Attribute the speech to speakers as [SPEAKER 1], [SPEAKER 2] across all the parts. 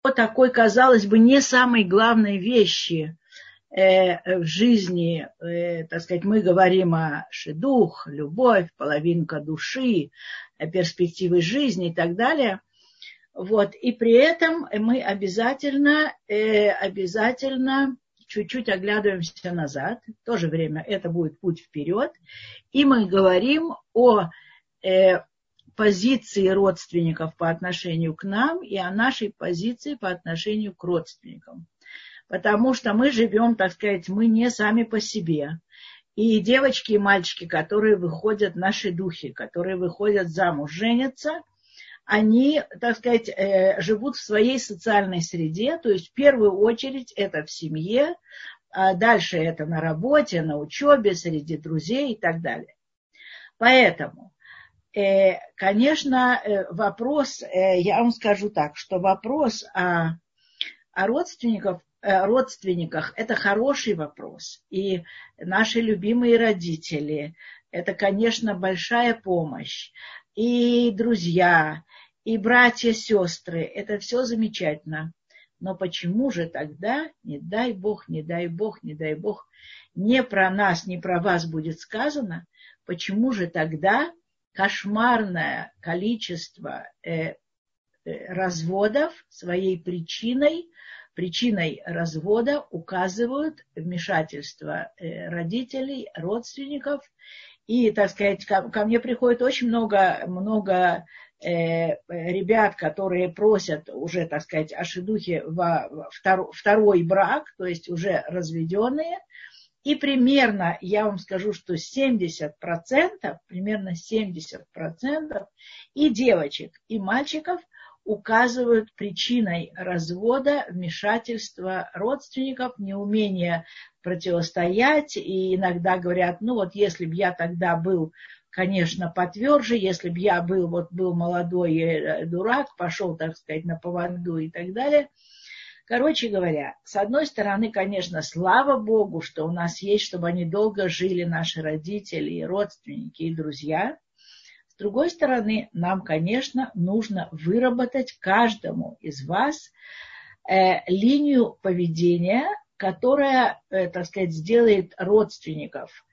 [SPEAKER 1] такой, казалось бы, не самой главной вещи в жизни, так сказать, мы говорим о шидух, любовь, половинка души, перспективы жизни и так далее. Вот. И при этом мы обязательно чуть-чуть оглядываемся назад. В то же время это будет путь вперед. И мы говорим о позиции родственников по отношению к нам и о нашей позиции по отношению к родственникам. Потому что мы живем, так сказать, мы не сами по себе. И девочки и мальчики, которые выходят, наши духи, которые выходят замуж, женятся, они, так сказать, живут в своей социальной среде, то есть в первую очередь это в семье, а дальше это на работе, на учебе, среди друзей и так далее. Поэтому, конечно, вопрос, я вам скажу так, что вопрос о родственниках это хороший вопрос. И наши любимые родители, это, конечно, большая помощь. И друзья, и братья, сестры, это все замечательно. Но почему же тогда, не дай Бог, не дай Бог, не дай Бог, не про нас, не про вас будет сказано, почему же тогда кошмарное количество разводов своей причиной развода указывают вмешательство родителей, родственников. И, так сказать, ко мне приходит очень много ребят, которые просят уже, так сказать, о шидухе во второй брак, то есть уже разведенные. И примерно, я вам скажу, что 70%, примерно 70% и девочек, и мальчиков указывают причиной развода вмешательства родственников, неумение противостоять. И иногда говорят, ну вот если бы я тогда был, конечно, потверже, если бы я был молодой дурак, пошел, так сказать, на поводу и так далее. Короче говоря, с одной стороны, конечно, слава Богу, что у нас есть, чтобы они долго жили, наши родители, и родственники, и друзья. С другой стороны, нам, конечно, нужно выработать каждому из вас линию поведения, которая, так сказать, сделает родственников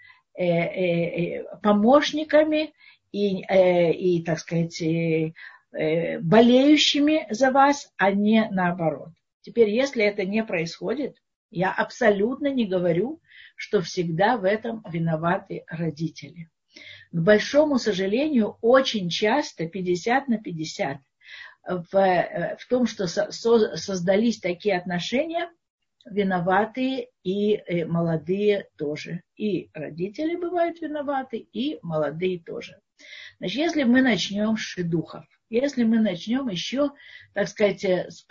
[SPEAKER 1] помощниками и, так сказать, болеющими за вас, а не наоборот. Теперь, если это не происходит, я абсолютно не говорю, что всегда в этом виноваты родители. К большому сожалению, очень часто 50/50 в том, что создались такие отношения, виноватые и молодые тоже. И родители бывают виноваты, и молодые тоже. Значит, если мы начнем с шидухов, если мы начнем еще, так сказать, с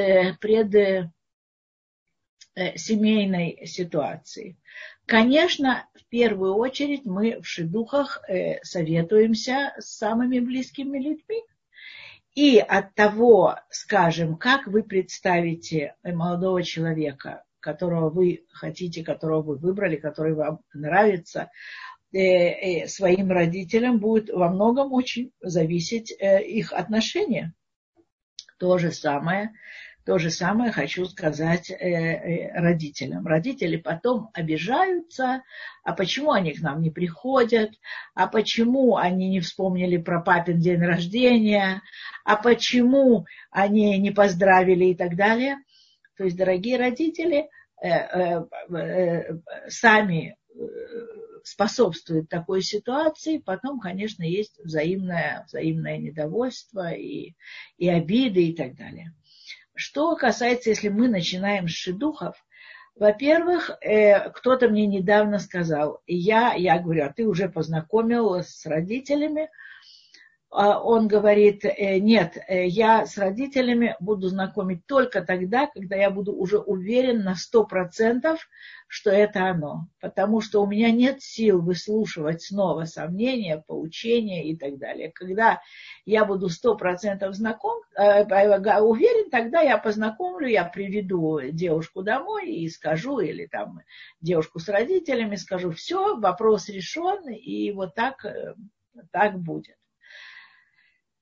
[SPEAKER 1] семейной ситуации. Конечно, в первую очередь мы в шидухах советуемся с самыми близкими людьми. И от того, скажем, как вы представите молодого человека, которого вы хотите, которого вы выбрали, который вам нравится, своим родителям, будет во многом очень зависеть их отношения. То же самое хочу сказать родителям. Родители потом обижаются, а почему они к нам не приходят, а почему они не вспомнили про папин день рождения, а почему они не поздравили и так далее. То есть, дорогие родители, сами способствуют такой ситуации, потом, конечно, есть взаимное недовольство и обиды и так далее. Что касается, если мы начинаем с шидухов, во-первых, кто-то мне недавно сказал, я говорю, а ты уже познакомил с родителями? Он говорит, нет, я с родителями буду знакомить только тогда, когда я буду уже уверен на 100%, что это оно. Потому что у меня нет сил выслушивать снова сомнения, поучения и так далее. Когда я буду 100% уверен, тогда я познакомлю, я приведу девушку домой и скажу, или там девушку с родителями, скажу, все, вопрос решен, и вот так будет.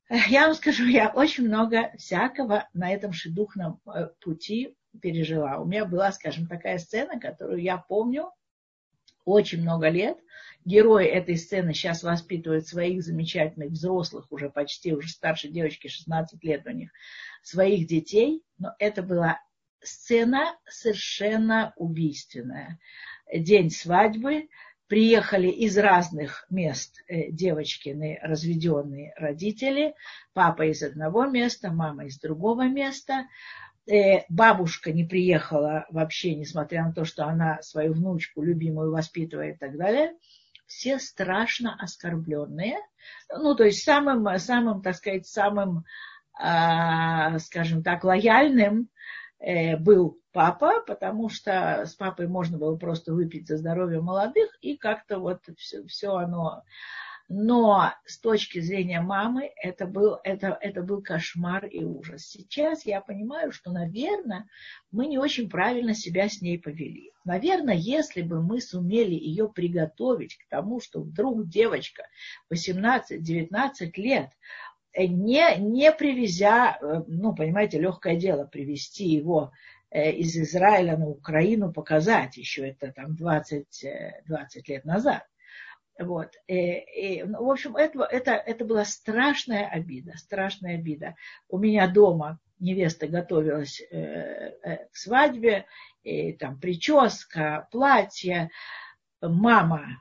[SPEAKER 1] Я вам скажу, я очень много всякого на этом шидухном пути пережила. У меня была, скажем, такая сцена, которую я помню очень много лет. Герой этой сцены сейчас воспитывает своих замечательных взрослых, уже почти, уже старше девочки, 16 лет у них, своих детей. Но это была сцена совершенно убийственная. День свадьбы. Приехали из разных мест девочкины разведенные родители. Папа из одного места, мама из другого места. Бабушка не приехала вообще, несмотря на то, что она свою внучку любимую воспитывает и так далее. Все страшно оскорбленные. Ну, то есть самым, так сказать, самым, скажем так, лояльным был папа, потому что с папой можно было просто выпить за здоровье молодых, и как-то вот все оно... Но с точки зрения мамы это был кошмар и ужас. Сейчас я понимаю, что, наверное, мы не очень правильно себя с ней повели. Наверное, если бы мы сумели ее приготовить к тому, что вдруг девочка 18-19 лет, не привезя, ну, понимаете, легкое дело привезти его из Израиля на Украину, показать еще это там 20 лет назад. Вот. В общем, это была страшная обида, страшная обида. У меня дома невеста готовилась к свадьбе, и там прическа, платье. Мама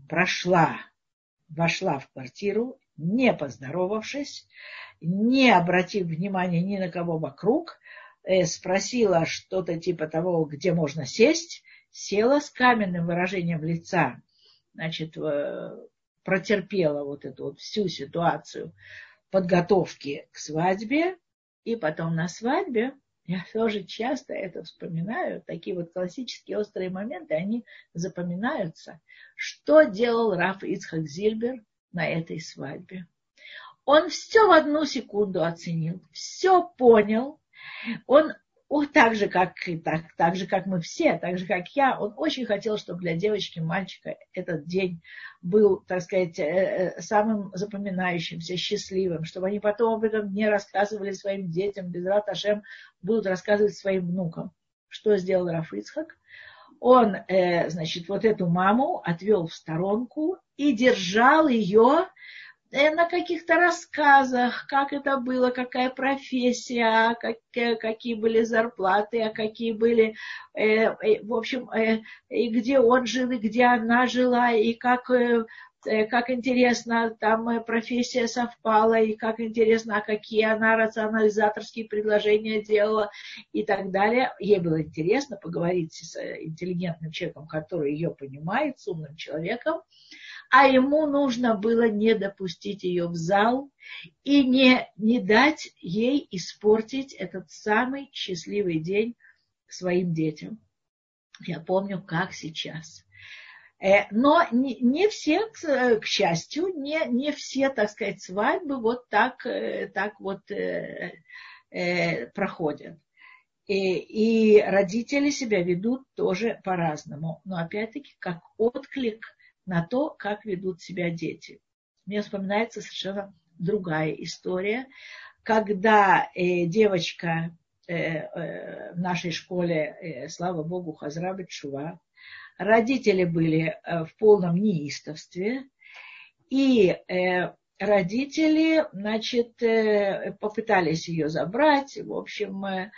[SPEAKER 1] вошла в квартиру, не поздоровавшись, не обратив внимания ни на кого вокруг, спросила что-то типа того, где можно сесть, села с каменным выражением лица, значит, протерпела вот эту вот всю ситуацию подготовки к свадьбе, и потом на свадьбе, я тоже часто это вспоминаю, такие вот классические острые моменты, они запоминаются. Что делал Рав Ицхак Зильбер на этой свадьбе? Он все в одну секунду оценил, все понял. Он так же, как мы все, так же, как я, он очень хотел, чтобы для девочки и мальчика этот день был, так сказать, самым запоминающимся, счастливым, чтобы они потом об этом не рассказывали своим детям, Безрат Ашем будут рассказывать своим внукам. Что сделал Рав Ицхак? Он, значит, вот эту маму отвел в сторонку и держал ее на каких-то рассказах, как это было, какая профессия, какие были зарплаты, а какие были, в общем, и где он жил, и где она жила, и как интересно там профессия совпала, и как интересно, а какие она рационализаторские предложения делала и так далее. Ей было интересно поговорить с интеллигентным человеком, который ее понимает, с умным человеком. А ему нужно было не допустить ее в зал и не дать ей испортить этот самый счастливый день своим детям. Я помню, как сейчас. Но не все, к счастью, не все, так сказать, свадьбы вот так вот проходят. И родители себя ведут тоже по-разному. Но опять-таки, как отклик на то, как ведут себя дети. Мне вспоминается совершенно другая история, когда девочка в нашей школе, слава богу, Хазра бет Шува, родители были в полном неистовстве, и родители, значит, попытались ее забрать, в общем,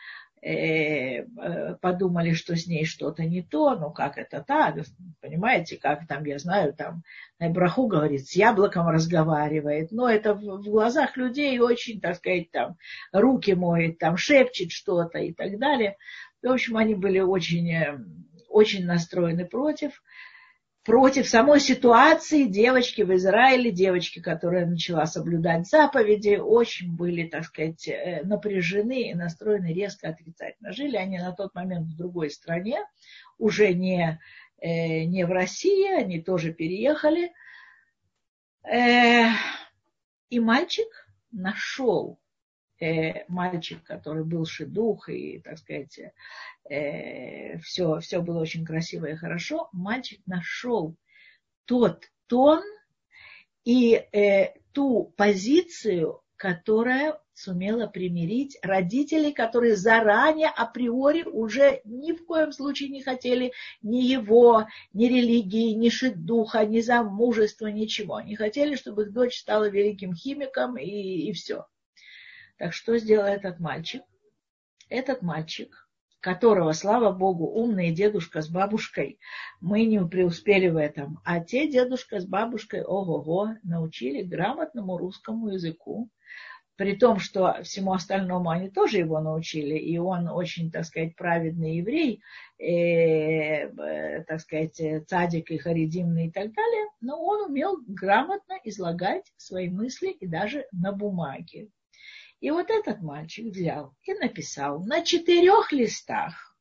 [SPEAKER 1] подумали, что с ней что-то не то, ну как это так, понимаете, как там, я знаю, там браху говорит, с яблоком разговаривает, но это в глазах людей очень, так сказать, там руки моет, там шепчет что-то и так далее. В общем, они были очень настроены против самой ситуации. Девочки в Израиле, девочки, которая начала соблюдать заповеди, очень были, так сказать, напряжены и настроены резко отрицательно. Жили они на тот момент в другой стране, уже не в России, они тоже переехали. И мальчик, который был шидух, и, так сказать, все было очень красиво и хорошо, мальчик нашел тот тон и ту позицию, которая сумела примирить родителей, которые заранее, априори уже ни в коем случае не хотели ни его, ни религии, ни шидуха, ни замужества, ничего. Не хотели, чтобы их дочь стала великим химиком и все. Так что сделал этот мальчик? Этот мальчик, которого, слава Богу, умный дедушка с бабушкой, мы не преуспели в этом, а те дедушка с бабушкой, ого-го, научили грамотному русскому языку, при том, что всему остальному они тоже его научили, и он очень, так сказать, праведный еврей, так сказать, цадик и харидимный и так далее, но он умел грамотно излагать свои мысли и даже на бумаге. И вот этот мальчик взял и написал на 4 листах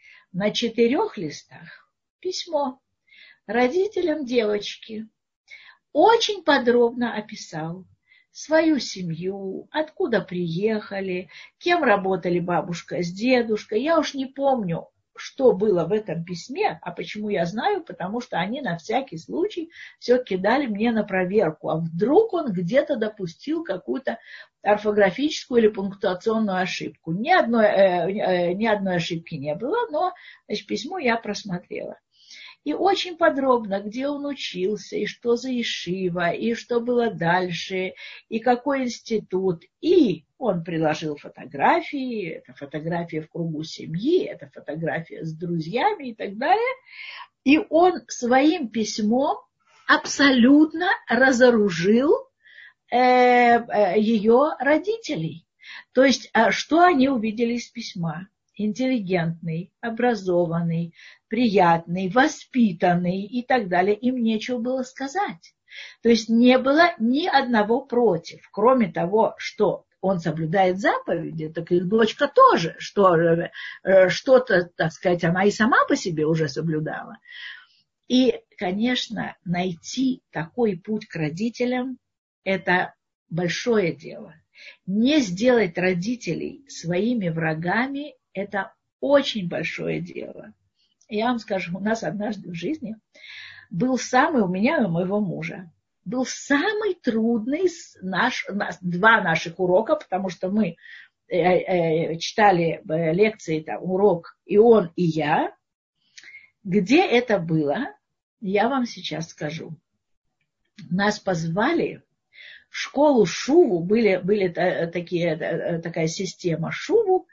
[SPEAKER 1] письмо родителям девочки. Очень подробно описал свою семью, откуда приехали, кем работали бабушка с дедушкой. Я уж не помню, что было в этом письме, а почему я знаю, потому что они на всякий случай все-таки дали мне на проверку. А вдруг он где-то допустил какую-то орфографическую или пунктуационную ошибку. Ни одной ошибки не было, но значит, письмо я просмотрела. И очень подробно, где он учился, и что за ешива, и что было дальше, и какой институт. И он приложил фотографии, это фотография в кругу семьи, это фотография с друзьями и так далее. И он своим письмом абсолютно разоружил ее родителей. То есть, что они увидели из письма? Интеллигентный, образованный, приятный, воспитанный и так далее. Им нечего было сказать. То есть не было ни одного против. Кроме того, что он соблюдает заповеди, так и их дочка тоже. Что-то, так сказать, она и сама по себе уже соблюдала. И, конечно, найти такой путь к родителям – это большое дело. Не сделать родителей своими врагами – это очень большое дело. Я вам скажу, у нас однажды в жизни был у меня и у моего мужа, был самый трудный два наших урока, потому что мы читали лекции, там, урок и он, и я. Где это было, я вам сейчас скажу. Нас позвали в школу Шуву, были такая система Шуву,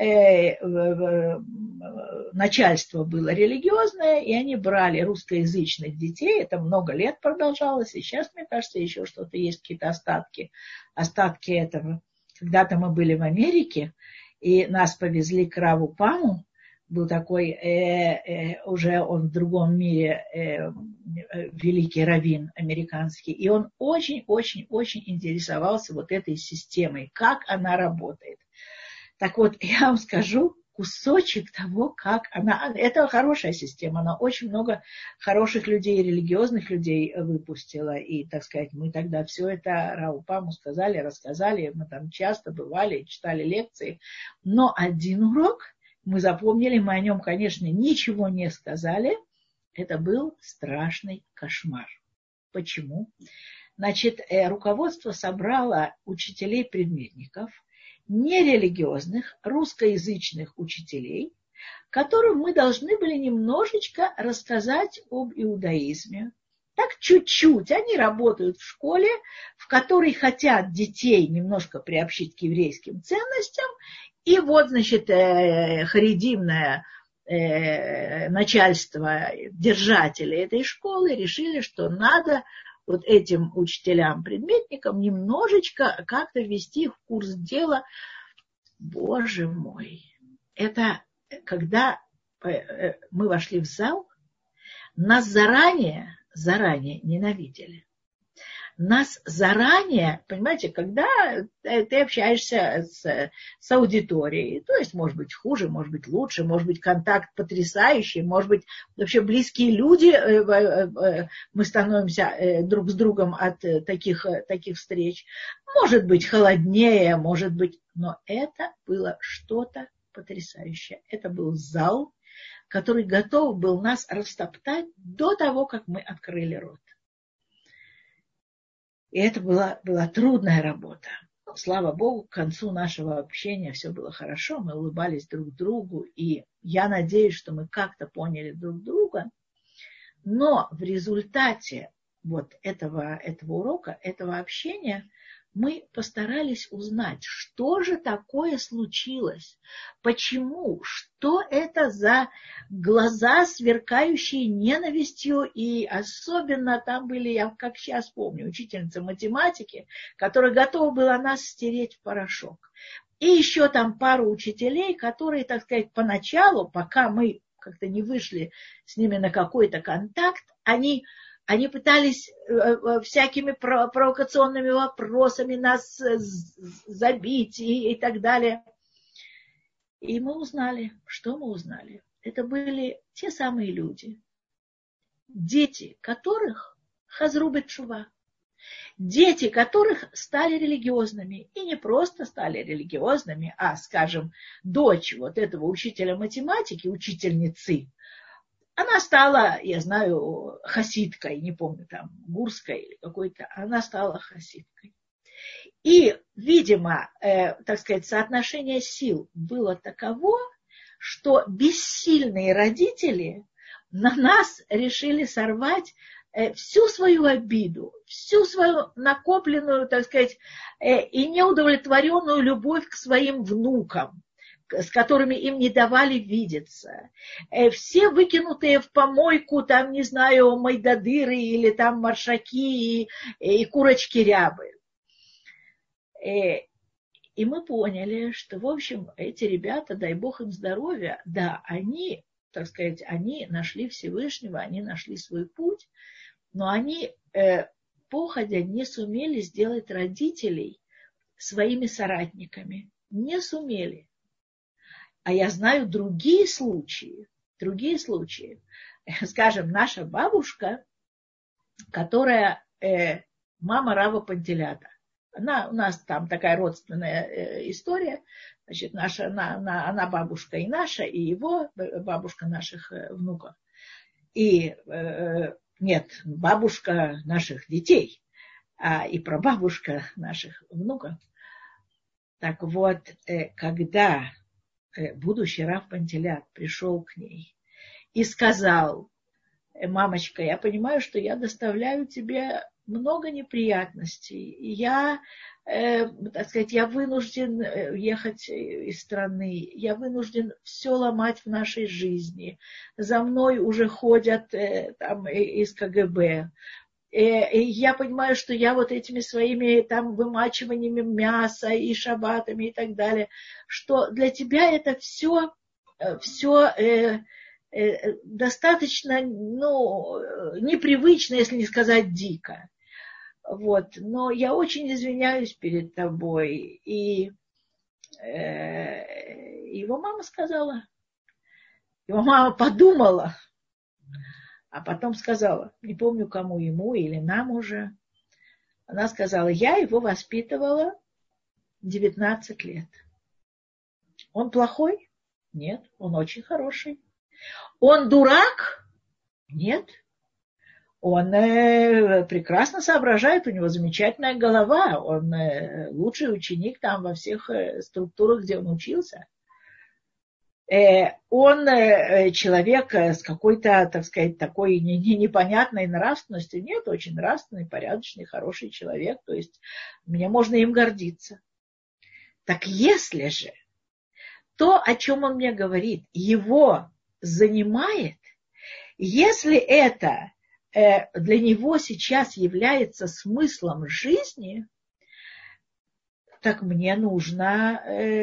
[SPEAKER 1] начальство было религиозное, и они брали русскоязычных детей, это много лет продолжалось, и сейчас, мне кажется, еще что-то есть, какие-то остатки этого. Когда-то мы были в Америке, и нас повезли к Раву Паму, был такой, уже он в другом мире, великий раввин американский, и он очень-очень-очень интересовался вот этой системой, как она работает. Так вот, я вам скажу кусочек того, как она... Это хорошая система, она очень много хороших людей, религиозных людей выпустила. И, так сказать, мы тогда все это Раву Паму сказали, рассказали, мы там часто бывали, читали лекции. Но один урок мы запомнили, мы о нем, конечно, ничего не сказали. Это был страшный кошмар. Почему? Значит, руководство собрало учителей-предметников, нерелигиозных, русскоязычных учителей, которым мы должны были немножечко рассказать об иудаизме. Так чуть-чуть. Они работают в школе, в которой хотят детей немножко приобщить к еврейским ценностям. И вот, значит, харидимное начальство, держатели этой школы решили, что надо вот этим учителям-предметникам немножечко как-то ввести их в курс дела. Боже мой! Это когда мы вошли в зал, нас заранее ненавидели. Нас заранее, понимаете, когда ты общаешься с аудиторией, то есть, может быть, хуже, может быть, лучше, может быть, контакт потрясающий, может быть, вообще близкие люди, мы становимся друг с другом от таких встреч, может быть, холоднее, может быть, но это было что-то потрясающее. Это был зал, который готов был нас растоптать до того, как мы открыли рот. И это была трудная работа. Слава Богу, к концу нашего общения все было хорошо, мы улыбались друг другу, и я надеюсь, что мы как-то поняли друг друга, но в результате вот этого урока, этого общения, мы постарались узнать, что же такое случилось, почему, что это за глаза, сверкающие ненавистью, и особенно там были, я как сейчас помню, учительница математики, которая готова была нас стереть в порошок. И еще там пару учителей, которые, так сказать, поначалу, пока мы как-то не вышли с ними на какой-то контакт, они пытались всякими провокационными вопросами нас забить и так далее. И мы узнали, что мы узнали. Это были те самые люди, дети которых хазру бет-шува, дети которых стали религиозными. И не просто стали религиозными, а, скажем, дочь вот этого учителя математики, учительницы, она стала, я знаю, хасидкой, не помню, там, гурской или какой-то, она стала хасидкой. И, видимо, так сказать, соотношение сил было таково, что бессильные родители на нас решили сорвать всю свою обиду, всю свою накопленную, так сказать, и неудовлетворенную любовь к своим внукам, с которыми им не давали видеться. Все выкинутые в помойку, там, не знаю, майдадыры или там маршаки и курочки рябы. И мы поняли, что, в общем, эти ребята, дай Бог им здоровья, да, они, так сказать, они нашли Всевышнего, они нашли свой путь, но они, походя, не сумели сделать родителей своими соратниками. Не сумели. А я знаю другие случаи. Скажем, наша бабушка, которая мама Рава Пантелята. У нас там такая родственная история. Значит, она бабушка и наша, и его бабушка наших внуков. И нет, бабушка наших детей, и прабабушка наших внуков. Так вот, когда будущий Рав Пантелят пришел к ней и сказал: мамочка, я понимаю, что я доставляю тебе много неприятностей. Я, так сказать, я вынужден ехать из страны, я вынужден все ломать в нашей жизни. За мной уже ходят там из КГБ. И я понимаю, что я вот этими своими там вымачиваниями мяса и шабатами и так далее, что для тебя это все достаточно, непривычно, если не сказать дико. Вот. Но я очень извиняюсь перед тобой. И его мама сказала, его мама подумала, а потом сказала, не помню кому, ему или нам уже, она сказала: я его воспитывала 19 лет. Он плохой? Нет, он очень хороший. Он дурак? Нет. Он прекрасно соображает, у него замечательная голова, он лучший ученик там во всех структурах, где он учился. Он человек с какой-то, так сказать, такой непонятной нравственностью. Нет, очень нравственный, порядочный, хороший человек. То есть мне можно им гордиться. Так если же то, о чем он мне говорит, его занимает, если это для него сейчас является смыслом жизни, так мне нужно,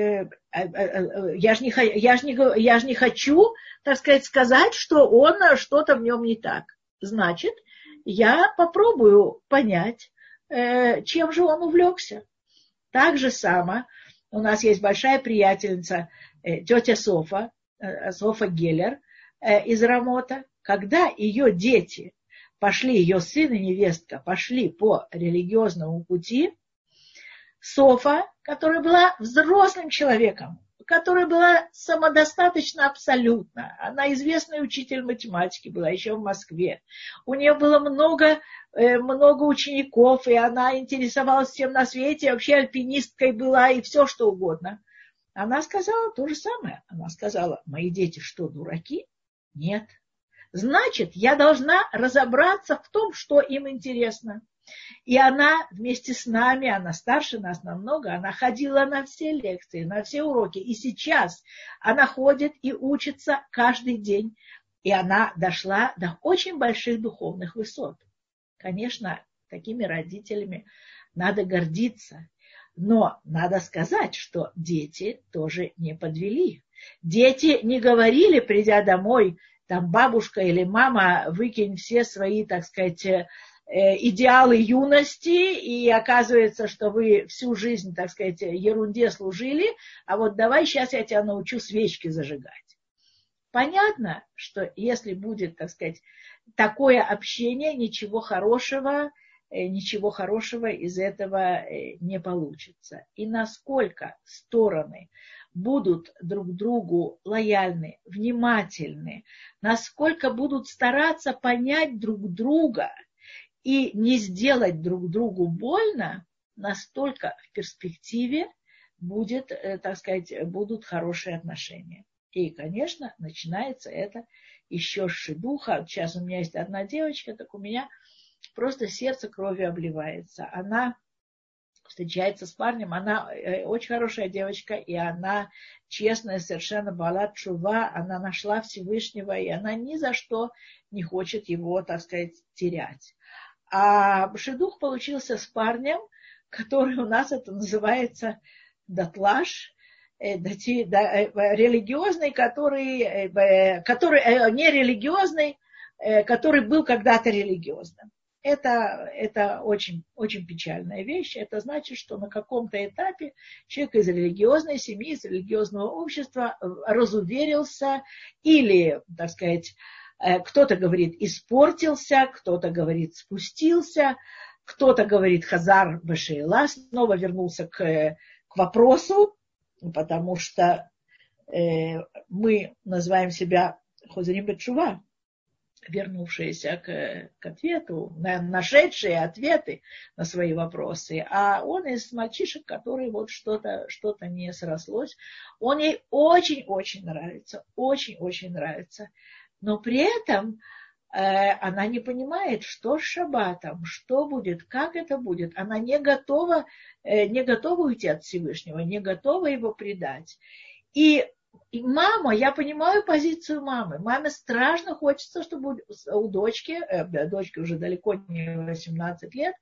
[SPEAKER 1] я же не хочу, так сказать, что что-то в нем не так. Значит, я попробую понять, чем же он увлекся. Так же само у нас есть большая приятельница, тетя Софа Геллер из Рамота. Когда ее дети пошли, ее сын и невестка пошли по религиозному пути, Софа, которая была взрослым человеком, которая была самодостаточна абсолютно. Она известный учитель математики была еще в Москве. У нее было много учеников, и она интересовалась всем на свете, вообще альпинисткой была, и все что угодно. Она сказала то же самое. Она сказала: мои дети что, дураки? Нет. Значит, я должна разобраться в том, что им интересно. И она вместе с нами, она старше нас намного, она ходила на все лекции, на все уроки. И сейчас она ходит и учится каждый день. И она дошла до очень больших духовных высот. Конечно, такими родителями надо гордиться. Но надо сказать, что дети тоже не подвели. Дети не говорили, придя домой, там бабушка или мама, выкинь все свои, так сказать, идеалы юности, и оказывается, что вы всю жизнь, так сказать, ерунде служили, а вот давай сейчас я тебя научу свечки зажигать. Понятно, что если будет, так сказать, такое общение, ничего хорошего из этого не получится. И насколько стороны будут друг другу лояльны, внимательны, насколько будут стараться понять друг друга и не сделать друг другу больно, настолько в перспективе будут хорошие отношения. И, конечно, начинается это еще с шидуха. Сейчас у меня есть одна девочка, так у меня просто сердце кровью обливается. Она встречается с парнем, она очень хорошая девочка, и она честная, совершенно балат шува, она нашла Всевышнего, и она ни за что не хочет его, так сказать, терять. А шидух получился с парнем, который у нас это называется датлаш, религиозный, который не религиозный, который был когда-то религиозным. Это очень, очень печальная вещь. Это значит, что на каком-то этапе человек из религиозной семьи, из религиозного общества разуверился или, так сказать, кто-то говорит испортился, кто-то говорит спустился, кто-то говорит хазар бешейла, снова вернулся к вопросу, потому что мы называем себя хозарим бетшува, вернувшиеся к ответу, нашедшие ответы на свои вопросы. А он из мальчишек, который вот что-то не срослось. Он ей очень-очень нравится, очень-очень нравится. Но при этом она не понимает, что с шаббатом, что будет, как это будет. Она не готова уйти от Всевышнего, не готова его предать. И мама, я понимаю позицию мамы. Маме страшно хочется, чтобы у дочки уже далеко не 18 лет,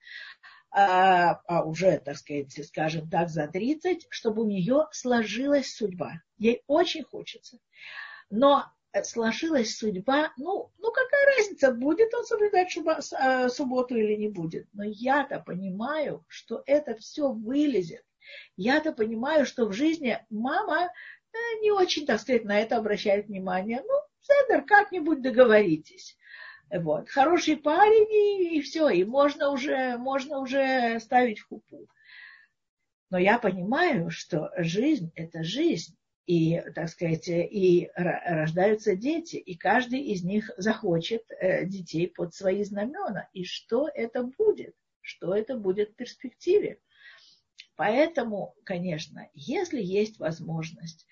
[SPEAKER 1] а уже, так сказать, скажем так, за 30, чтобы у нее сложилась судьба. Ей очень хочется. Но сложилась судьба, какая разница, будет он соблюдать субботу или не будет. Но я-то понимаю, что это все вылезет. Я-то понимаю, что в жизни мама не очень, так сказать, на это обращает внимание. Седер, как-нибудь договоритесь. Вот. Хороший парень, и все, и можно уже ставить в хупу. Но я понимаю, что жизнь – это жизнь. И, так сказать, и рождаются дети, и каждый из них захочет детей под свои знамена. И что это будет? Что это будет в перспективе? Поэтому, конечно, если есть возможность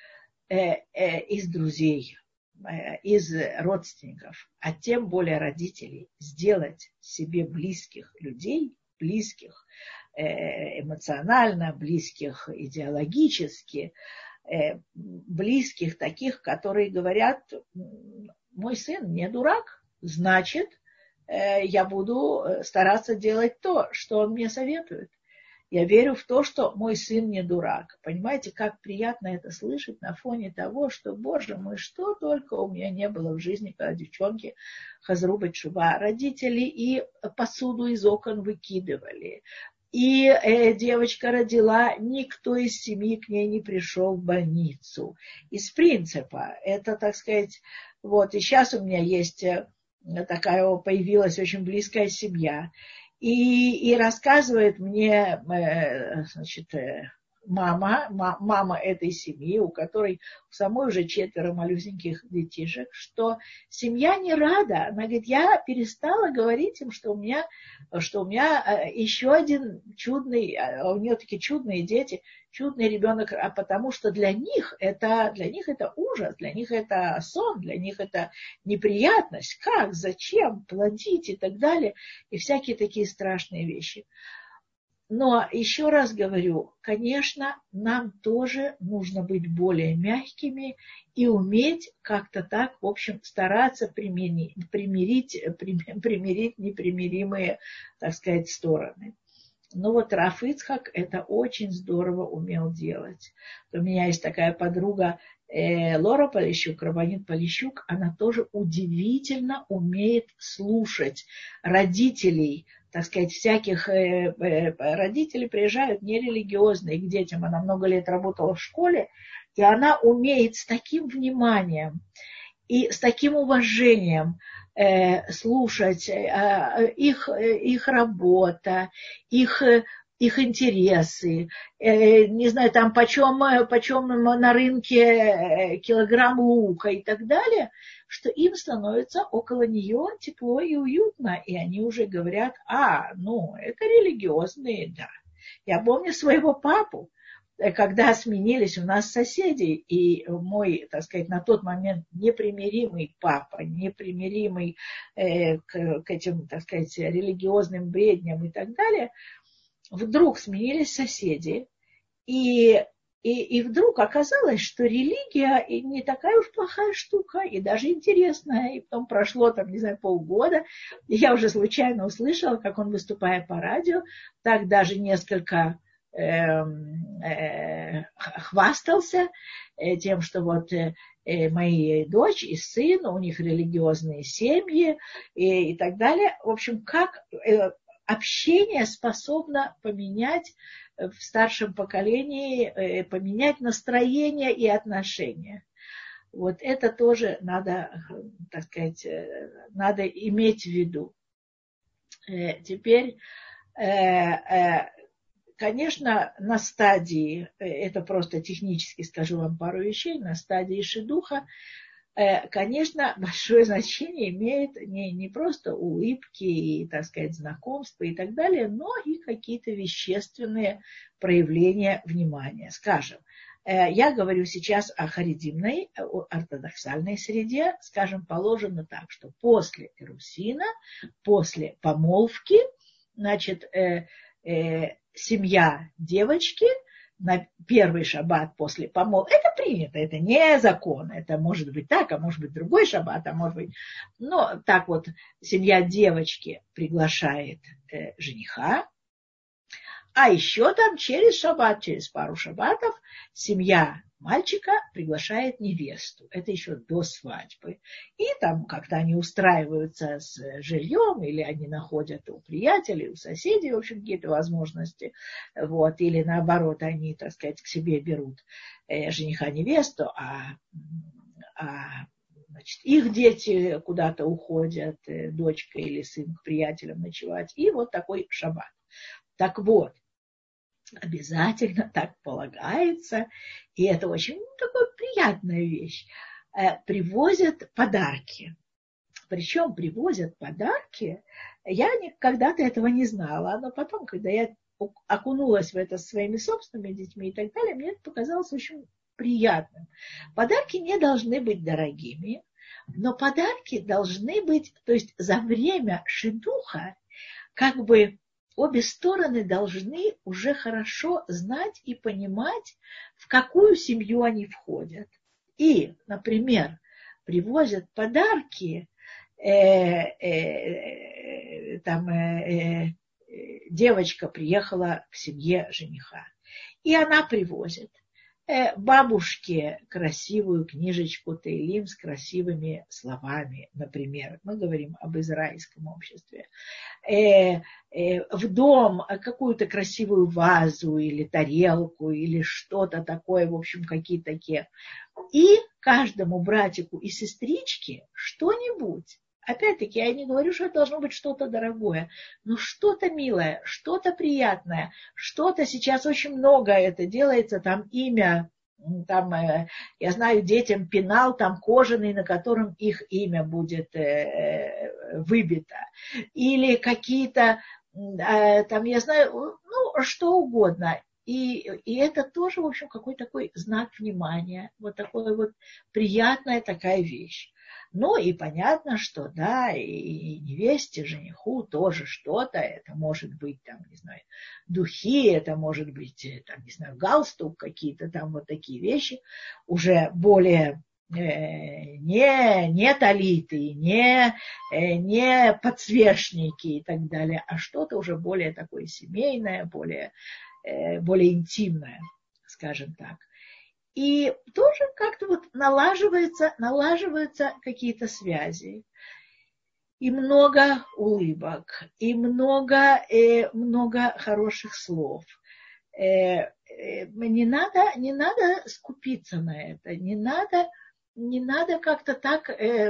[SPEAKER 1] из друзей, из родственников, а тем более родителей, сделать себе близких людей, близких эмоционально, близких идеологически, близких таких, которые говорят: мой сын не дурак, значит, я буду стараться делать то, что он мне советует. Я верю в то, что мой сын не дурак. Понимаете, как приятно это слышать на фоне того, что, боже мой, что только у меня не было в жизни, когда девчонки хазру бет-шува. Родители и посуду из окон выкидывали. И девочка родила, никто из семьи к ней не пришел в больницу. Из принципа. Это, так сказать, вот. И сейчас у меня есть такая, появилась очень близкая семья. И рассказывает мне, значит, мама этой семьи, у которой самой уже 4 малюсеньких детишек, что семья не рада. Она говорит, я перестала говорить им, что у меня еще один чудный, у нее такие чудные дети, чудный ребенок, а потому что для них это ужас, для них это сон, для них это неприятность. Как, зачем плодить и так далее, и всякие такие страшные вещи. Но еще раз говорю, конечно, нам тоже нужно быть более мягкими и уметь как-то так, в общем, стараться примирить непримиримые, так сказать, стороны. Но вот Рав Ицхак это очень здорово умел делать. У меня есть такая подруга Лора Полищук, Рабанит Полищук, она тоже удивительно умеет слушать родителей, так сказать, всяких родителей приезжают нерелигиозные к детям. Она много лет работала в школе, и она умеет с таким вниманием и с таким уважением слушать их работа, их интересы, не знаю, там почем на рынке килограмм лука и так далее, что им становится около нее тепло и уютно, и они уже говорят, это религиозные, да. Я помню своего папу, когда сменились у нас соседи, и мой, так сказать, на тот момент непримиримый папа, непримиримый к этим, так сказать, религиозным бредням и так далее, вдруг сменились соседи, и вдруг оказалось, что религия не такая уж плохая штука, и даже интересная. И потом прошло, там, не знаю, полгода, и я уже случайно услышала, как он, выступая по радио, так даже несколько хвастался тем, что вот мои дочь и сын, у них религиозные семьи и так далее. В общем, как общение способно поменять в старшем поколении, поменять настроение и отношения. Вот это тоже надо, так сказать, надо иметь в виду. Теперь, конечно, на стадии, это просто технически скажу вам пару вещей, на стадии шидуха, конечно, большое значение имеет не просто улыбки и, так сказать, знакомства и так далее, но и какие-то вещественные проявления внимания. Скажем, я говорю сейчас о харидимной, ортодоксальной среде, скажем, положено так, что после ирусина, после помолвки, значит, семья девочки на первый шаббат после помолвки, это принято, это не закон, это может быть так, а может быть другой шаббат, а может быть, но так вот семья девочки приглашает жениха, а еще там через шаббат, через пару шаббатов семья мальчика приглашает невесту. Это еще до свадьбы. И там как-то они устраиваются с жильем, или они находят у приятелей, у соседей, в общем, какие-то возможности. Вот. Или наоборот, они, так сказать, к себе берут жениха-невесту, значит, их дети куда-то уходят, дочка или сын к приятелям ночевать. И вот такой шаббат. Так вот, обязательно так полагается, и это очень такая приятная вещь. Привозят подарки. Причем привозят подарки, я когда-то этого не знала, но потом, когда я окунулась в это со своими собственными детьми и так далее, мне это показалось очень приятным. Подарки не должны быть дорогими, но подарки должны быть, то есть за время шидуха, как бы обе стороны должны уже хорошо знать и понимать, в какую семью они входят. И, например, привозят подарки, девочка приехала в семье жениха, и она привозит бабушке красивую книжечку Теилим с красивыми словами, например. Мы говорим об израильском обществе. В дом какую-то красивую вазу или тарелку или что-то такое, в общем, какие-то такие. И каждому братику и сестричке что-нибудь. Опять-таки, я не говорю, что это должно быть что-то дорогое, но что-то милое, что-то приятное, что-то сейчас очень много это делается, там имя, там, я знаю, детям пенал там кожаный, на котором их имя будет выбито, или какие-то, там, я знаю, ну, что угодно. И это тоже, в общем, какой-то такой знак внимания, вот такая вот приятная такая вещь. Ну и понятно, что да, и невесте, жениху тоже что-то, это может быть, там, не знаю, духи, это может быть, там, не знаю, галстук, какие-то там вот такие вещи, уже более не талиты, не подсвечники и так далее, а что-то уже более такое семейное, более интимное, скажем так. И тоже как-то вот налаживаются какие-то связи. И много улыбок, и много хороших слов. Не надо скупиться на это, не надо как-то так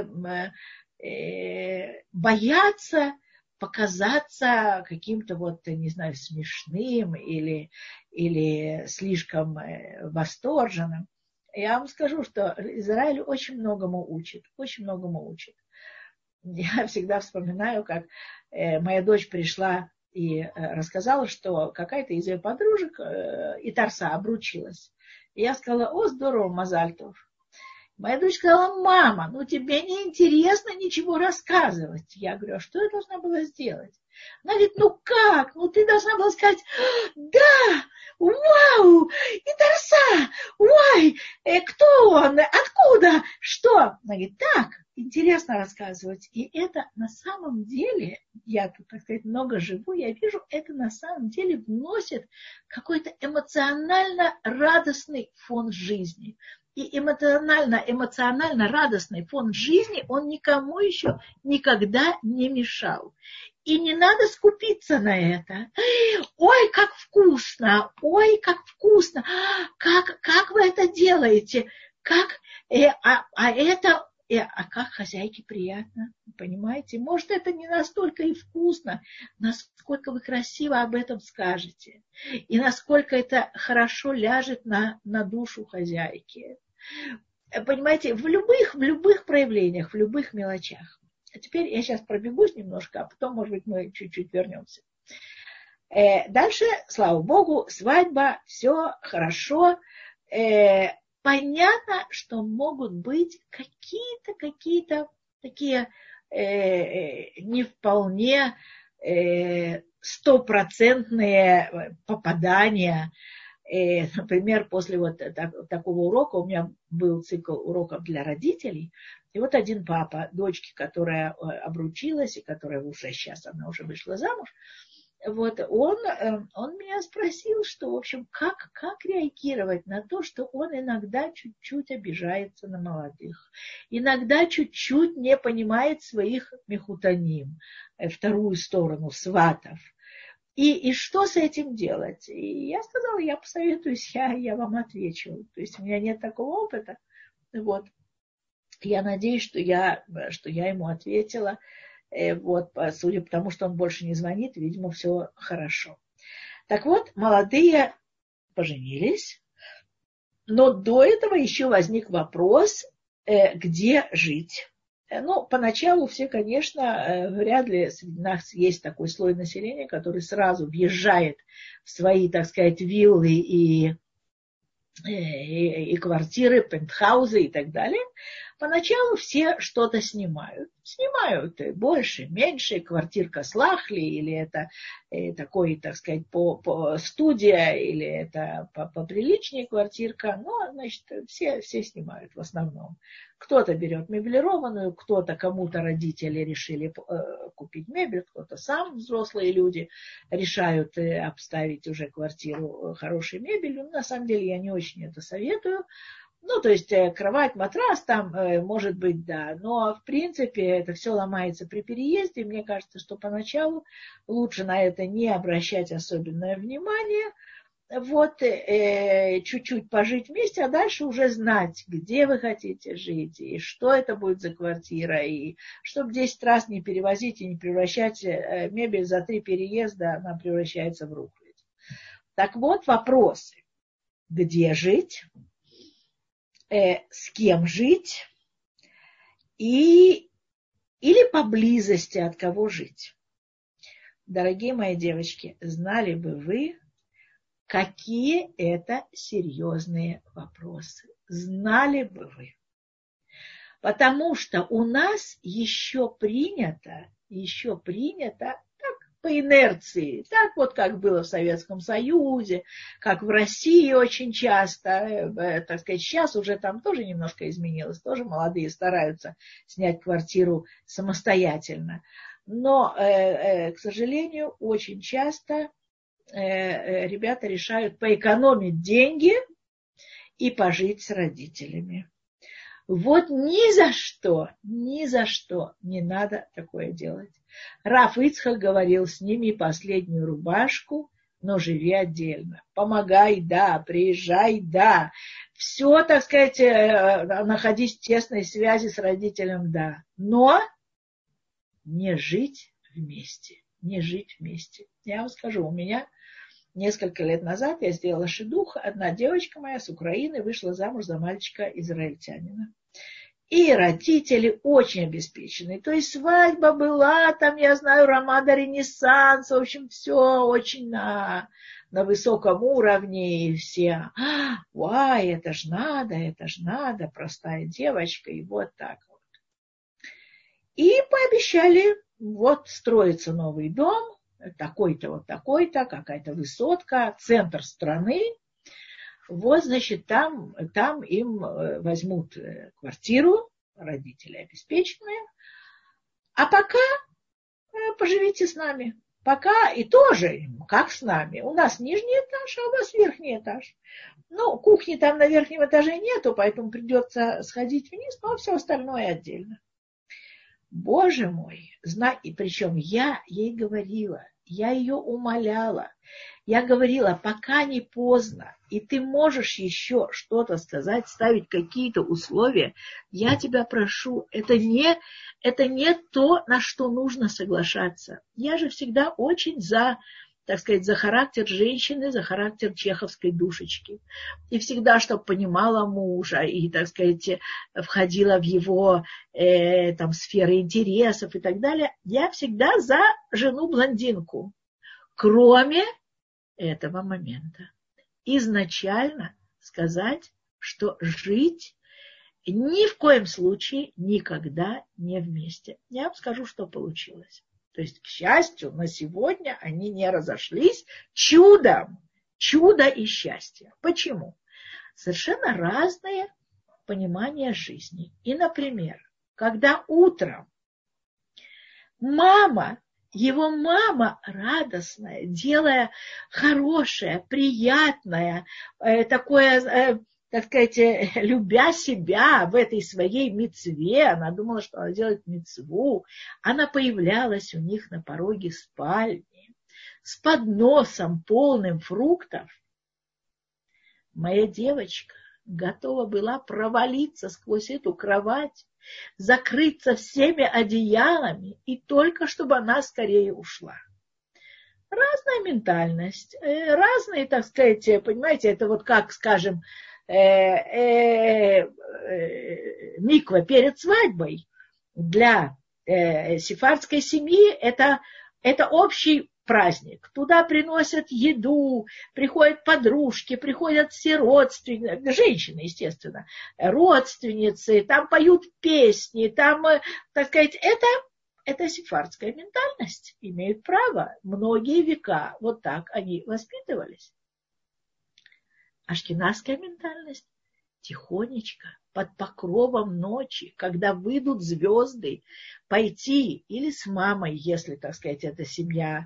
[SPEAKER 1] бояться показаться каким-то вот, не знаю, смешным или слишком восторженным. Я вам скажу, что Израиль очень многому учит, очень многому учит. Я всегда вспоминаю, как моя дочь пришла и рассказала, что какая-то из ее подружек и Тарса обручилась. И я сказала: о, здорово, мазальтов. Моя дочь сказала: мама, ну тебе не интересно ничего рассказывать. Я говорю: а что я должна была сделать? Она говорит: ну как? Ну ты должна была сказать: да, вау, и Тарса, ой, кто он, откуда, что? Она говорит: так, интересно рассказывать. И это на самом деле, я тут, так сказать, много живу, я вижу, это на самом деле вносит какой-то эмоционально радостный фон жизни. И эмоционально радостный фон жизни, он никому еще никогда не мешал. И не надо скупиться на это. Ой, как вкусно! Ой, как вкусно! Как вы это делаете? Как хозяйке приятно, понимаете? Может, это не настолько и вкусно, насколько вы красиво об этом скажете. И насколько это хорошо ляжет на душу хозяйки. Понимаете, в любых проявлениях, в любых мелочах. А теперь я сейчас пробегусь немножко, а потом, может быть, мы чуть-чуть вернемся. Дальше, слава богу, свадьба, все хорошо. Понятно, что могут быть какие-то такие не вполне стопроцентные попадания. Например, после вот такого урока, у меня был цикл уроков для родителей, и вот один папа дочки, которая обручилась, и которая уже сейчас, она уже вышла замуж, вот он меня спросил, что, в общем, как реагировать на то, что он иногда чуть-чуть обижается на молодых, иногда чуть-чуть не понимает своих мехутаним, вторую сторону, сватов. И что с этим делать? И я сказала: я посоветуюсь, я вам отвечу. То есть у меня нет такого опыта. Вот. Я надеюсь, что я ему ответила. Вот, судя по тому, что он больше не звонит, видимо, все хорошо. Так вот, молодые поженились, но до этого еще возник вопрос, где жить. Ну, поначалу все, конечно, вряд ли среди нас есть такой слой населения, который сразу въезжает в свои, так сказать, виллы и квартиры, пентхаузы и так далее. Поначалу все что-то снимают. Снимают больше, меньше, квартирка с лахли, или это такой, так сказать, по студия, или это поприличнее квартирка. Но, значит, все снимают в основном. Кто-то берет меблированную, кто-то, кому-то родители решили купить мебель, кто-то сам, взрослые люди, решают обставить уже квартиру хорошей мебелью. На самом деле я не очень это советую. Ну, то есть кровать, матрас там, может быть, да. Но, в принципе, это все ломается при переезде. Мне кажется, что поначалу лучше на это не обращать особенное внимание. вот чуть-чуть пожить вместе, а дальше уже знать, где вы хотите жить, и что это будет за квартира, и чтобы 10 раз не перевозить и не превращать мебель за 3 переезда, она превращается в рухлядь. Так вот, вопросы. Где жить, с кем жить, или поблизости от кого жить. Дорогие мои девочки, знали бы вы, какие это серьезные вопросы. Знали бы вы. Потому что у нас еще принято так, по инерции, так вот как было в Советском Союзе, как в России очень часто, так сказать, сейчас уже там тоже немножко изменилось, тоже молодые стараются снять квартиру самостоятельно. Но, к сожалению, очень часто ребята решают поэкономить деньги и пожить с родителями. Вот ни за что не надо такое делать. Рав Ицхак говорил: сними последнюю рубашку, но живи отдельно. Помогай, да, приезжай, да. Все, так сказать, находись в тесной связи с родителем, да. Но не жить вместе. Я вам скажу, у меня несколько лет назад я сделала шидух. Одна девочка моя с Украины вышла замуж за мальчика-израильтянина. И родители очень обеспеченные. То есть свадьба была, там, я знаю, ромада Ренессанс. В общем, все очень на высоком уровне. И все, вай, это ж надо, простая девочка. И вот так вот. И пообещали, вот строится новый дом, такой-то, вот такой-то, какая-то высотка, центр страны. Вот, значит, там им возьмут квартиру, родители обеспеченные. А пока поживите с нами. Пока и тоже, как с нами. У нас нижний этаж, а у вас верхний этаж. Ну, кухни там на верхнем этаже нету, поэтому придется сходить вниз, но все остальное отдельно. Боже мой, и причем я ей говорила, я ее умоляла. Я говорила, пока не поздно, и ты можешь еще что-то сказать, ставить какие-то условия, я тебя прошу, это не то, на что нужно соглашаться. Я же всегда очень за характер женщины, за характер чеховской душечки. И всегда, чтобы понимала мужа, и, так сказать, входила в его сферы интересов и так далее. Я всегда за жену-блондинку. Кроме этого момента. Изначально сказать, что жить ни в коем случае никогда не вместе. Я вам скажу, что получилось. То есть, к счастью, на сегодня они не разошлись чудом. Чудо и счастье. Почему? Совершенно разные понимания жизни. И, например, когда утром его мама радостная, делая хорошее, приятное, такое, так сказать, любя себя в этой своей мицве, она думала, что она делает мицву, она появлялась у них на пороге спальни с подносом, полным фруктов. Моя девочка готова была провалиться сквозь эту кровать, закрыться всеми одеялами, и только чтобы она скорее ушла. Разная ментальность, разные, так сказать, понимаете, это вот как, скажем, миква перед свадьбой для сефардской семьи это общий праздник. Туда приносят еду, приходят подружки, приходят все родственники, женщины, естественно, родственницы, там поют песни, там, так сказать, это сефардская ментальность, имеют право. Многие века вот так они воспитывались. Ашкеназская ментальность тихонечко, под покровом ночи, когда выйдут звезды, пойти или с мамой, если, так сказать, это семья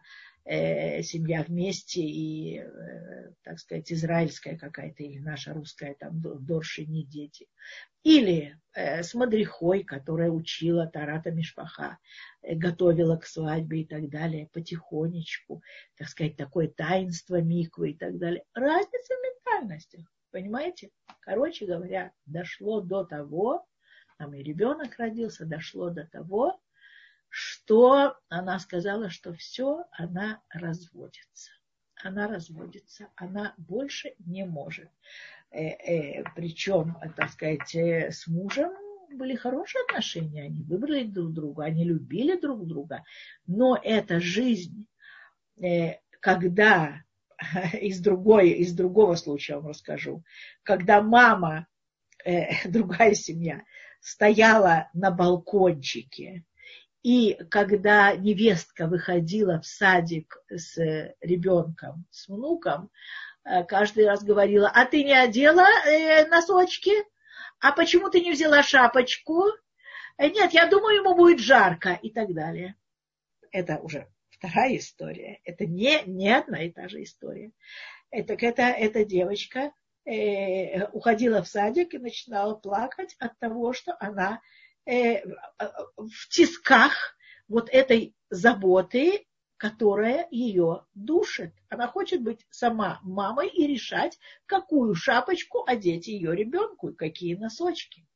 [SPEAKER 1] семья вместе и, так сказать, израильская какая-то, или наша русская, там, доршини дети. Или с мадрихой, которая учила Тарата Мишпаха, готовила к свадьбе и так далее, потихонечку, так сказать, такое таинство миквы и так далее. Разница в ментальностях, понимаете? Короче говоря, дошло до того, там и ребенок родился, дошло до того, что она сказала, что все, она разводится. Она разводится, она больше не может. Причем, так сказать, с мужем были хорошие отношения, они выбрали друг друга, они любили друг друга, но эта жизнь, когда, из другого случая вам расскажу, когда мама, другая семья, стояла на балкончике, и когда невестка выходила в садик с ребенком, с внуком, каждый раз говорила: а ты не одела носочки? А почему ты не взяла шапочку? Нет, я думаю, ему будет жарко. И так далее. Это уже вторая история. Это не одна и та же история. Эта девочка уходила в садик и начинала плакать от того, что она в тисках вот этой заботы, которая ее душит. Она хочет быть сама мамой и решать, какую шапочку одеть ее ребенку и какие носочки.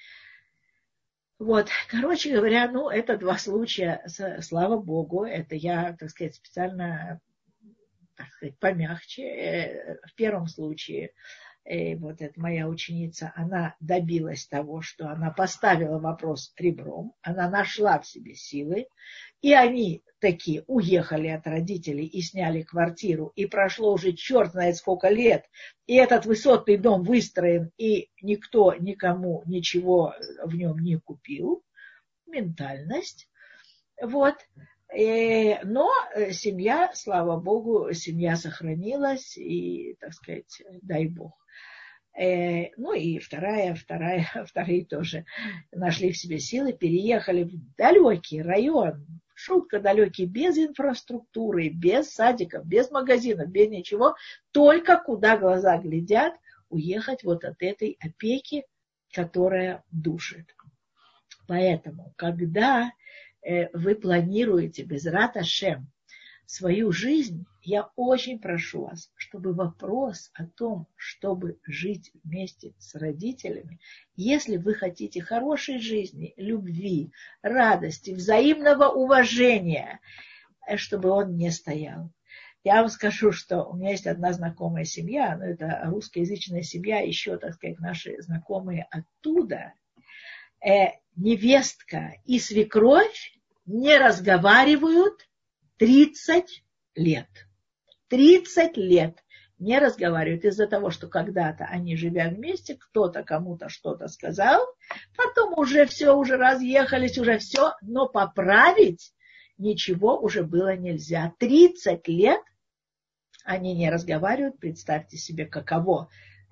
[SPEAKER 1] Вот, короче говоря, это два случая, слава Богу, это я, так сказать, специально, так сказать, помягче. В первом случае вот эта моя ученица, она добилась того, что она поставила вопрос ребром, она нашла в себе силы, и они такие уехали от родителей и сняли квартиру, и прошло уже черт знает сколько лет, и этот высотный дом выстроен, и никто никому ничего в нем не купил. Ментальность. Вот. Но семья, слава Богу, семья сохранилась, и, так сказать, дай Бог. И вторые тоже нашли в себе силы, переехали в далекий район, шутка далекий, без инфраструктуры, без садиков, без магазинов, без ничего, только куда глаза глядят, уехать вот от этой опеки, которая душит. Поэтому, когда вы планируете Безрат Ашем свою жизнь, я очень прошу вас, чтобы вопрос о том, чтобы жить вместе с родителями, если вы хотите хорошей жизни, любви, радости, взаимного уважения, чтобы он не стоял. Я вам скажу, что у меня есть одна знакомая семья, это русскоязычная семья, еще, так сказать, наши знакомые оттуда. Невестка и свекровь не разговаривают 30 лет. 30 лет не разговаривают из-за того, что когда-то они, живя вместе, кто-то кому-то что-то сказал, потом уже все, уже разъехались, уже все, но поправить ничего уже было нельзя. 30 лет они не разговаривают, представьте себе, каково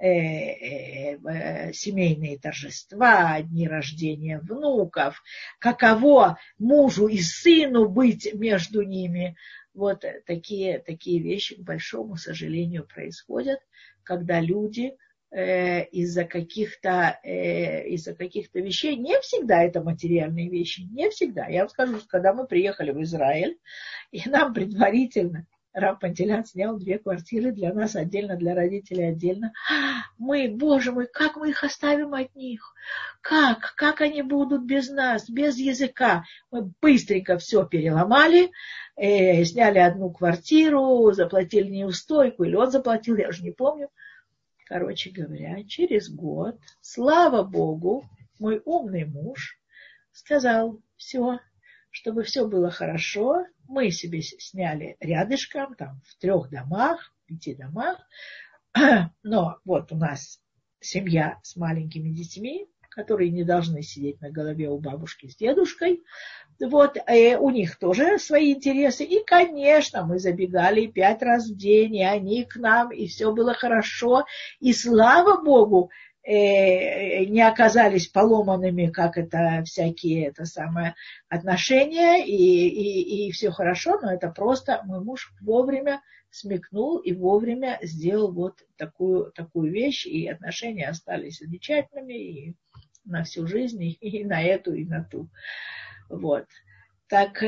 [SPEAKER 1] семейные торжества, дни рождения внуков, каково мужу и сыну быть между ними. Вот такие вещи, к большому сожалению, происходят, когда люди из-за каких-то вещей, не всегда это материальные вещи, не всегда. Я вам скажу, что когда мы приехали в Израиль, и нам предварительно Рав Пантелеян снял 2 квартиры для нас отдельно, для родителей отдельно. Мы, Боже мой, как мы их оставим от них? Как они будут без нас, без языка? Мы быстренько все переломали, сняли 1 квартиру, заплатили неустойку, или он заплатил, я уже не помню. Короче говоря, через год, слава Богу, мой умный муж сказал: все, чтобы все было хорошо, мы себе сняли рядышком, там, в 3 домах, 5 домах. Но вот у нас семья с маленькими детьми, которые не должны сидеть на голове у бабушки с дедушкой. Вот, у них тоже свои интересы. И, конечно, мы забегали 5 раз в день, и они к нам, и все было хорошо. И слава Богу, не оказались поломанными, как это всякие это самое отношения, и все хорошо, но это просто мой муж вовремя смекнул и вовремя сделал вот такую вещь, и отношения остались замечательными и на всю жизнь, и на эту, и на ту. Вот. Так,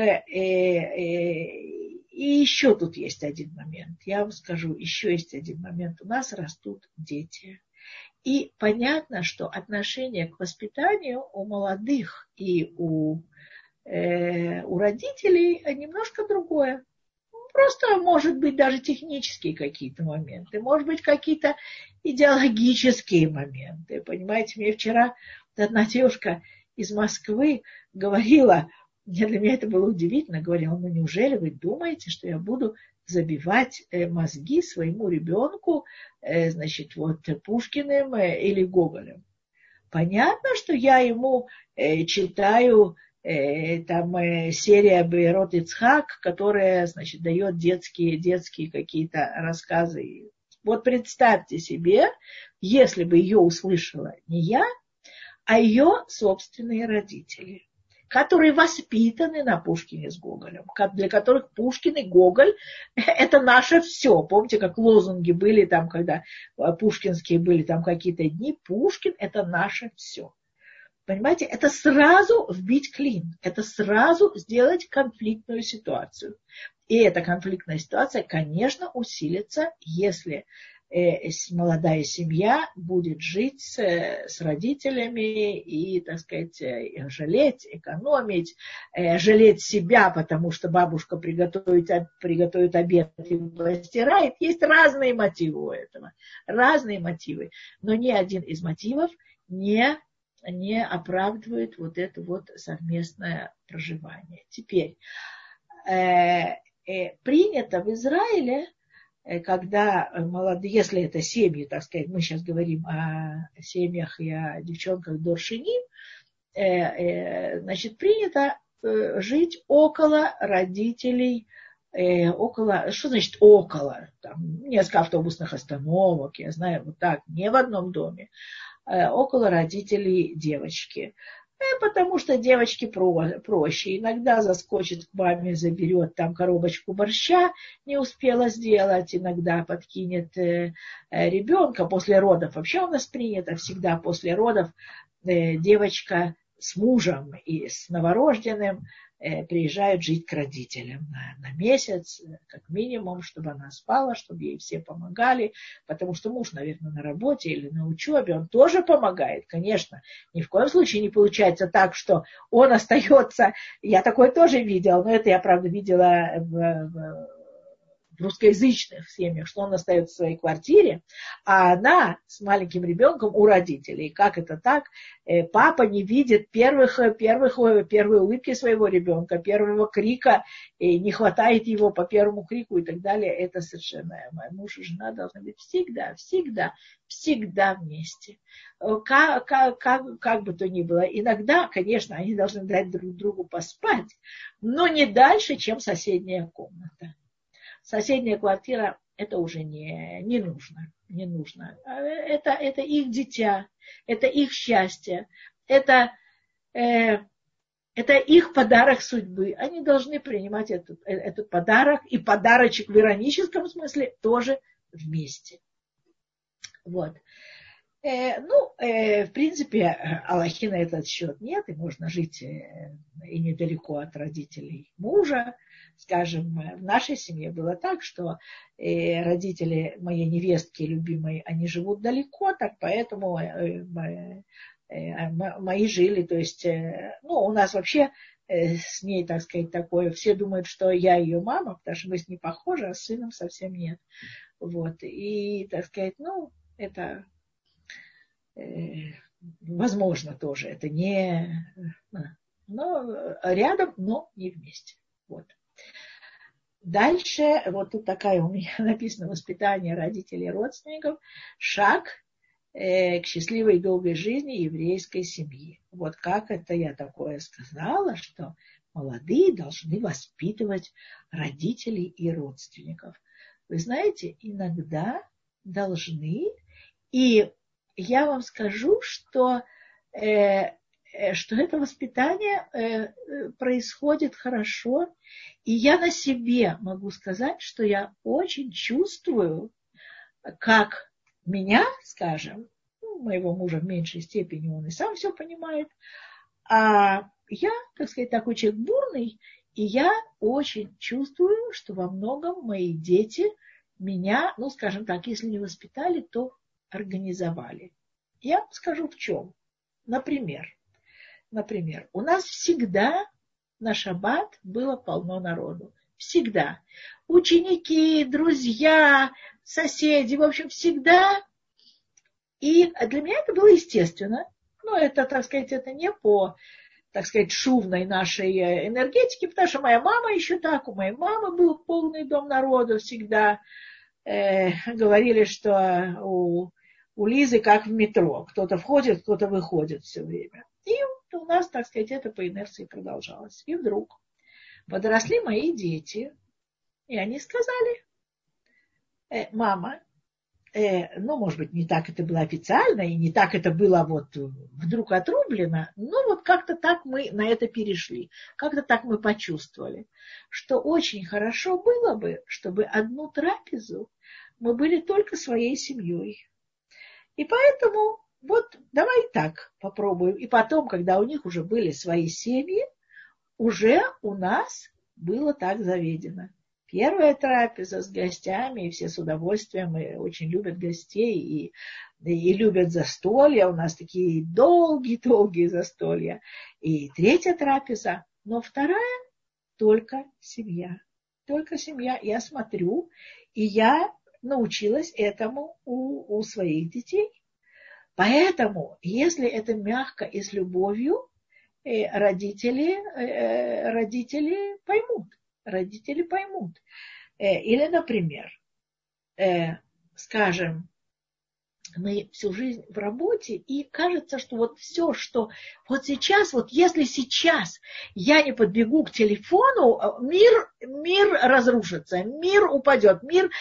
[SPEAKER 1] и еще тут есть один момент. Я вам скажу, еще есть один момент. У нас растут дети. И понятно, что отношение к воспитанию у молодых и у родителей немножко другое. Просто, может быть, даже технические какие-то моменты, может быть, какие-то идеологические моменты. Понимаете, мне вчера одна девушка из Москвы говорила, для меня это было удивительно, говорила, ну неужели вы думаете, что я буду забивать мозги своему ребенку, значит, вот Пушкиным или Гоголем? Понятно, что я ему читаю там серия Бейрот Ицхак, которая, значит, дает детские какие-то рассказы. Вот представьте себе, если бы ее услышала не я, а ее собственные родители, которые воспитаны на Пушкине с Гоголем, для которых Пушкин и Гоголь – это наше все. Помните, как лозунги были там, когда пушкинские были там какие-то дни, Пушкин – это наше все. Понимаете, это сразу вбить клин, это сразу сделать конфликтную ситуацию. И эта конфликтная ситуация, конечно, усилится, если молодая семья будет жить с родителями и, так сказать, жалеть, экономить, жалеть себя, потому что бабушка приготовит обед и постирает. Есть разные мотивы у этого, разные мотивы. Но ни один из мотивов не оправдывает вот это вот совместное проживание. Теперь, принято в Израиле, когда молодые, если это семьи, так сказать, мы сейчас говорим о семьях и о девчонках Доршини, значит, принято жить около родителей, что значит около? Там несколько автобусных остановок, я знаю, вот так, не в одном доме, около родителей девочки. Потому что девочке проще. Иногда заскочит к маме, заберет там коробочку борща, не успела сделать. Иногда подкинет ребенка после родов. Вообще у нас принято всегда после родов девочка с мужем и с новорожденным приезжают жить к родителям на месяц, как минимум, чтобы она спала, чтобы ей все помогали, потому что муж, наверное, на работе или на учебе, он тоже помогает, конечно. Ни в коем случае не получается так, что он остается, я такое тоже видела, но это я, правда, видела в русскоязычных семьях, что он остается в своей квартире, а она с маленьким ребенком у родителей. Как это так? Папа не видит первой улыбки своего ребенка, первого крика, и не хватает его по первому крику и так далее. Это совершенно... Мой муж и жена должны быть всегда вместе. Как бы то ни было. Иногда, конечно, они должны дать друг другу поспать, но не дальше, чем соседняя комната. Соседняя квартира, это уже не нужно. Не нужно. Это их дитя, это их счастье, это их подарок судьбы. Они должны принимать этот подарок и подарочек в ироническом смысле тоже вместе. Вот. В принципе, алахи на этот счет нет, и можно жить и недалеко от родителей мужа. Скажем, в нашей семье было так, что родители моей невестки любимой, они живут далеко, так поэтому мои жили, то есть, у нас вообще с ней, так сказать, такое, все думают, что я ее мама, потому что мы с ней похожи, а с сыном совсем нет. Вот, и, так сказать, это... возможно тоже, это не... Но рядом, но не вместе. Вот. Дальше, вот тут такая у меня написано воспитание родителей и родственников, шаг к счастливой и долгой жизни еврейской семьи. Вот как это я такое сказала, что молодые должны воспитывать родителей и родственников. Вы знаете, иногда должны, и я вам скажу, что это воспитание происходит хорошо. И я на себе могу сказать, что я очень чувствую, как меня, скажем, моего мужа в меньшей степени, он и сам все понимает, а я, так сказать, такой человек бурный, и я очень чувствую, что во многом мои дети меня, скажем так, если не воспитали, то организовали. Я вам скажу в чем. Например, у нас всегда на шаббат было полно народу. Всегда. Ученики, друзья, соседи, в общем, всегда. И для меня это было естественно. Это, так сказать, это не по, так сказать, шумной нашей энергетике, потому что моя мама еще так, у моей мамы был полный дом народу всегда. Говорили, что у Лизы как в метро. Кто-то входит, кто-то выходит все время. И у нас, так сказать, это по инерции продолжалось. И вдруг подросли мои дети, и они сказали: мама, может быть, не так это было официально, и не так это было вот вдруг отрублено, но вот как-то так мы на это перешли, как-то так мы почувствовали, что очень хорошо было бы, чтобы одну трапезу мы были только своей семьей. И поэтому вот давай так попробуем. И потом, когда у них уже были свои семьи, уже у нас было так заведено. Первая трапеза с гостями, и все с удовольствием, и очень любят гостей, и любят застолья. У нас такие долгие-долгие застолья. И третья трапеза, но вторая только семья. Только семья. Я смотрю, и я научилась этому у своих детей. Поэтому, если это мягко и с любовью, родители поймут. Родители поймут. Или, например, скажем, мы всю жизнь в работе, и кажется, что вот все, что вот сейчас, вот если сейчас я не подбегу к телефону, мир разрушится, мир упадет,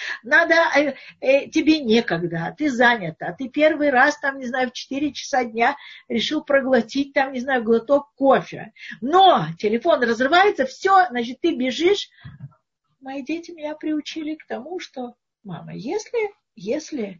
[SPEAKER 1] тебе некогда, ты занята, ты первый раз, в 4 часа дня решил проглотить, глоток кофе, но телефон разрывается, все, значит, ты бежишь. Мои дети меня приучили к тому, что, мама, если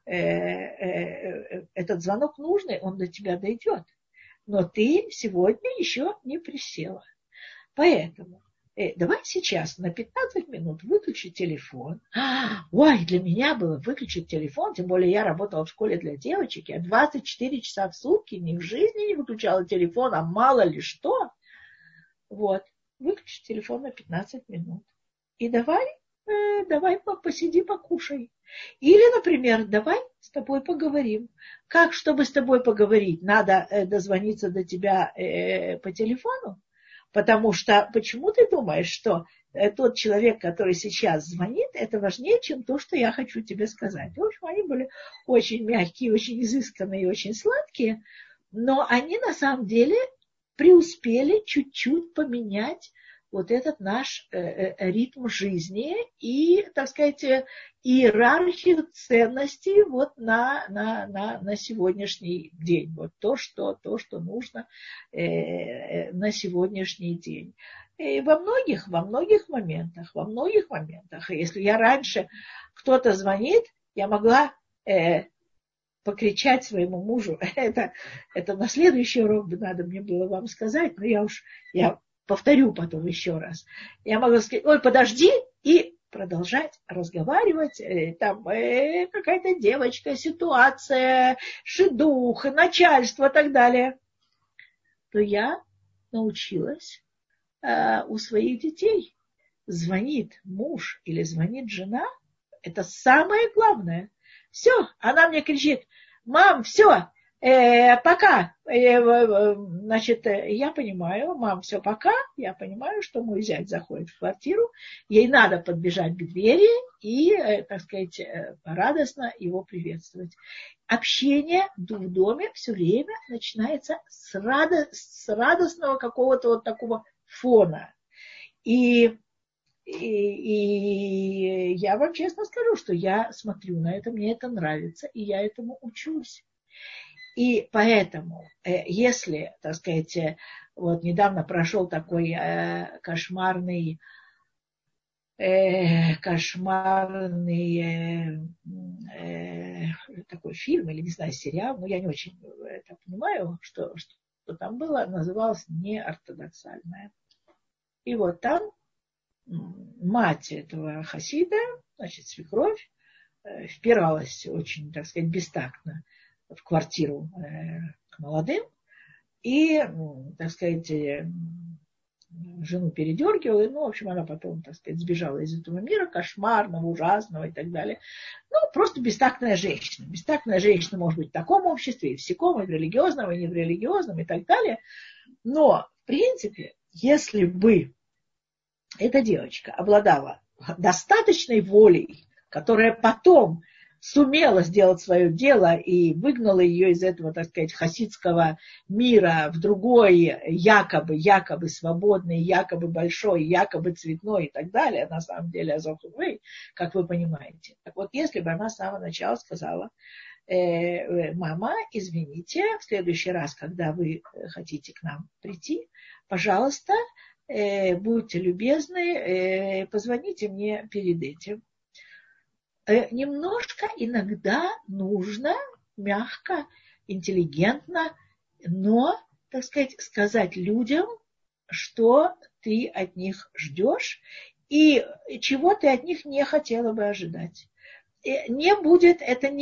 [SPEAKER 1] этот звонок нужный, он до тебя дойдет. Но ты сегодня еще не присела. Поэтому давай сейчас на 15 минут выключи телефон. Для меня было выключить телефон, тем более я работала в школе для девочек, я 24 часа в сутки ни в жизни не выключала телефон, а мало ли что. Вот, выключи телефон на 15 минут. И давай посиди, покушай. Или, например, давай с тобой поговорим. Как, чтобы с тобой поговорить? Надо дозвониться до тебя по телефону? Потому что, почему ты думаешь, что тот человек, который сейчас звонит, это важнее, чем то, что я хочу тебе сказать? В общем, они были очень мягкие, очень изысканные, очень сладкие, но они на самом деле преуспели чуть-чуть поменять вот этот наш ритм жизни и, так сказать, иерархию ценностей вот на сегодняшний день. Вот то, что нужно на сегодняшний день. И во многих моментах, если я раньше кто-то звонит, я могла покричать своему мужу. Это на следующий урок надо мне было вам сказать, но я повторю потом еще раз. Я могу сказать: ой, подожди, и продолжать разговаривать. Там какая-то девочка, ситуация, шидух, начальство и так далее. То я научилась у своих детей. Звонит муж или звонит жена, это самое главное. Все, она мне кричит: мам, все, пока. Значит, я понимаю, мам, все, пока. Я понимаю, что мой зять заходит в квартиру, ей надо подбежать к двери и, так сказать, радостно его приветствовать. Общение в доме все время начинается с радостного какого-то вот такого фона. И я вам честно скажу, что я смотрю на это, мне это нравится, и я этому учусь. И поэтому, если, так сказать, вот недавно прошел такой кошмарный такой фильм, или, не знаю, сериал, но я не очень это понимаю, что там было, называлось «Неортодоксальное». И вот там мать этого хасида, значит, свекровь, впиралась очень, так сказать, бестактно в квартиру к молодым и, так сказать, жену передергивала, и, в общем, она потом, так сказать, сбежала из этого мира кошмарного, ужасного и так далее. Просто бестактная женщина. Бестактная женщина может быть в таком обществе, и в сяком, и в религиозном, и не в религиозном, и так далее. Но, в принципе, если бы эта девочка обладала достаточной волей, которая потом сумела сделать свое дело и выгнала ее из этого, так сказать, хасидского мира в другой, якобы свободный, якобы большой, якобы цветной и так далее, на самом деле Азовхувей, как вы понимаете. Так вот, если бы она с самого начала сказала: мама, извините, в следующий раз, когда вы хотите к нам прийти, пожалуйста, будьте любезны, позвоните мне перед этим. Немножко иногда нужно мягко, интеллигентно, но, так сказать людям, что ты от них ждешь и чего ты от них не хотела бы ожидать. Это не будет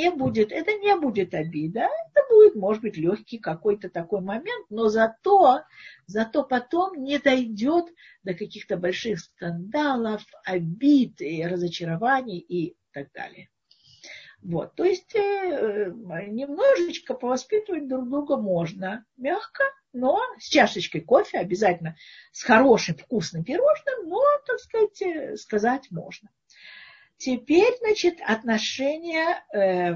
[SPEAKER 1] обида, это будет, может быть, легкий какой-то такой момент, но зато потом не дойдет до каких-то больших скандалов, обид и разочарований и так далее. Вот, то есть немножечко повоспитывать друг друга можно, мягко, но с чашечкой кофе, обязательно с хорошим вкусным пирожным, но, так сказать можно. Теперь, значит, отношение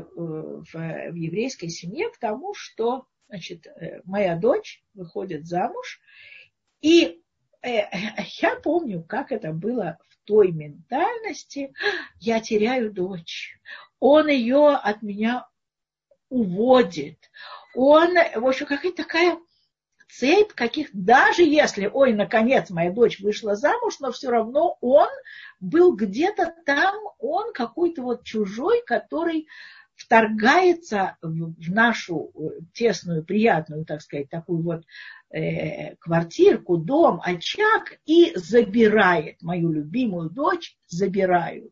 [SPEAKER 1] в еврейской семье к тому, что, значит, моя дочь выходит замуж, и я помню, как это было в той ментальности: я теряю дочь, он ее от меня уводит, он, в общем, какая-то такая цепь каких, даже если, наконец моя дочь вышла замуж, но все равно он был где-то там, он какой-то вот чужой, который вторгается в нашу тесную, приятную, так сказать, такую вот квартирку, дом, очаг и забирает мою любимую дочь, забирают.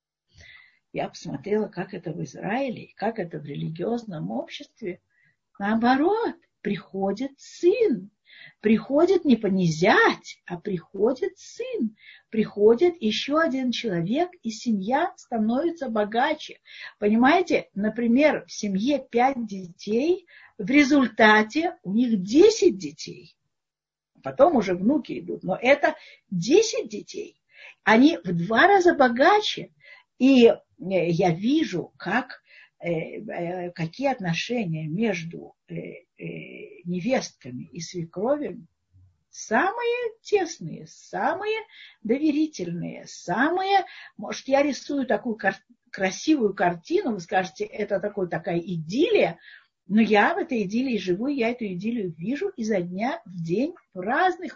[SPEAKER 1] Я посмотрела, как это в Израиле, как это в религиозном обществе. Наоборот, приходит сын. Приходит не понизять, а приходит сын. Приходит еще один человек, и семья становится богаче. Понимаете, например, в семье 5 детей, в результате у них 10 детей. Потом уже внуки идут, но это 10 детей. Они в 2 раза богаче. И я вижу, какие отношения между невестками и свекровями самые тесные, самые доверительные, может, я рисую такую красивую картину, вы скажете, это такая идиллия, но я в этой идиллии живу, я эту идиллию вижу изо дня в день в разных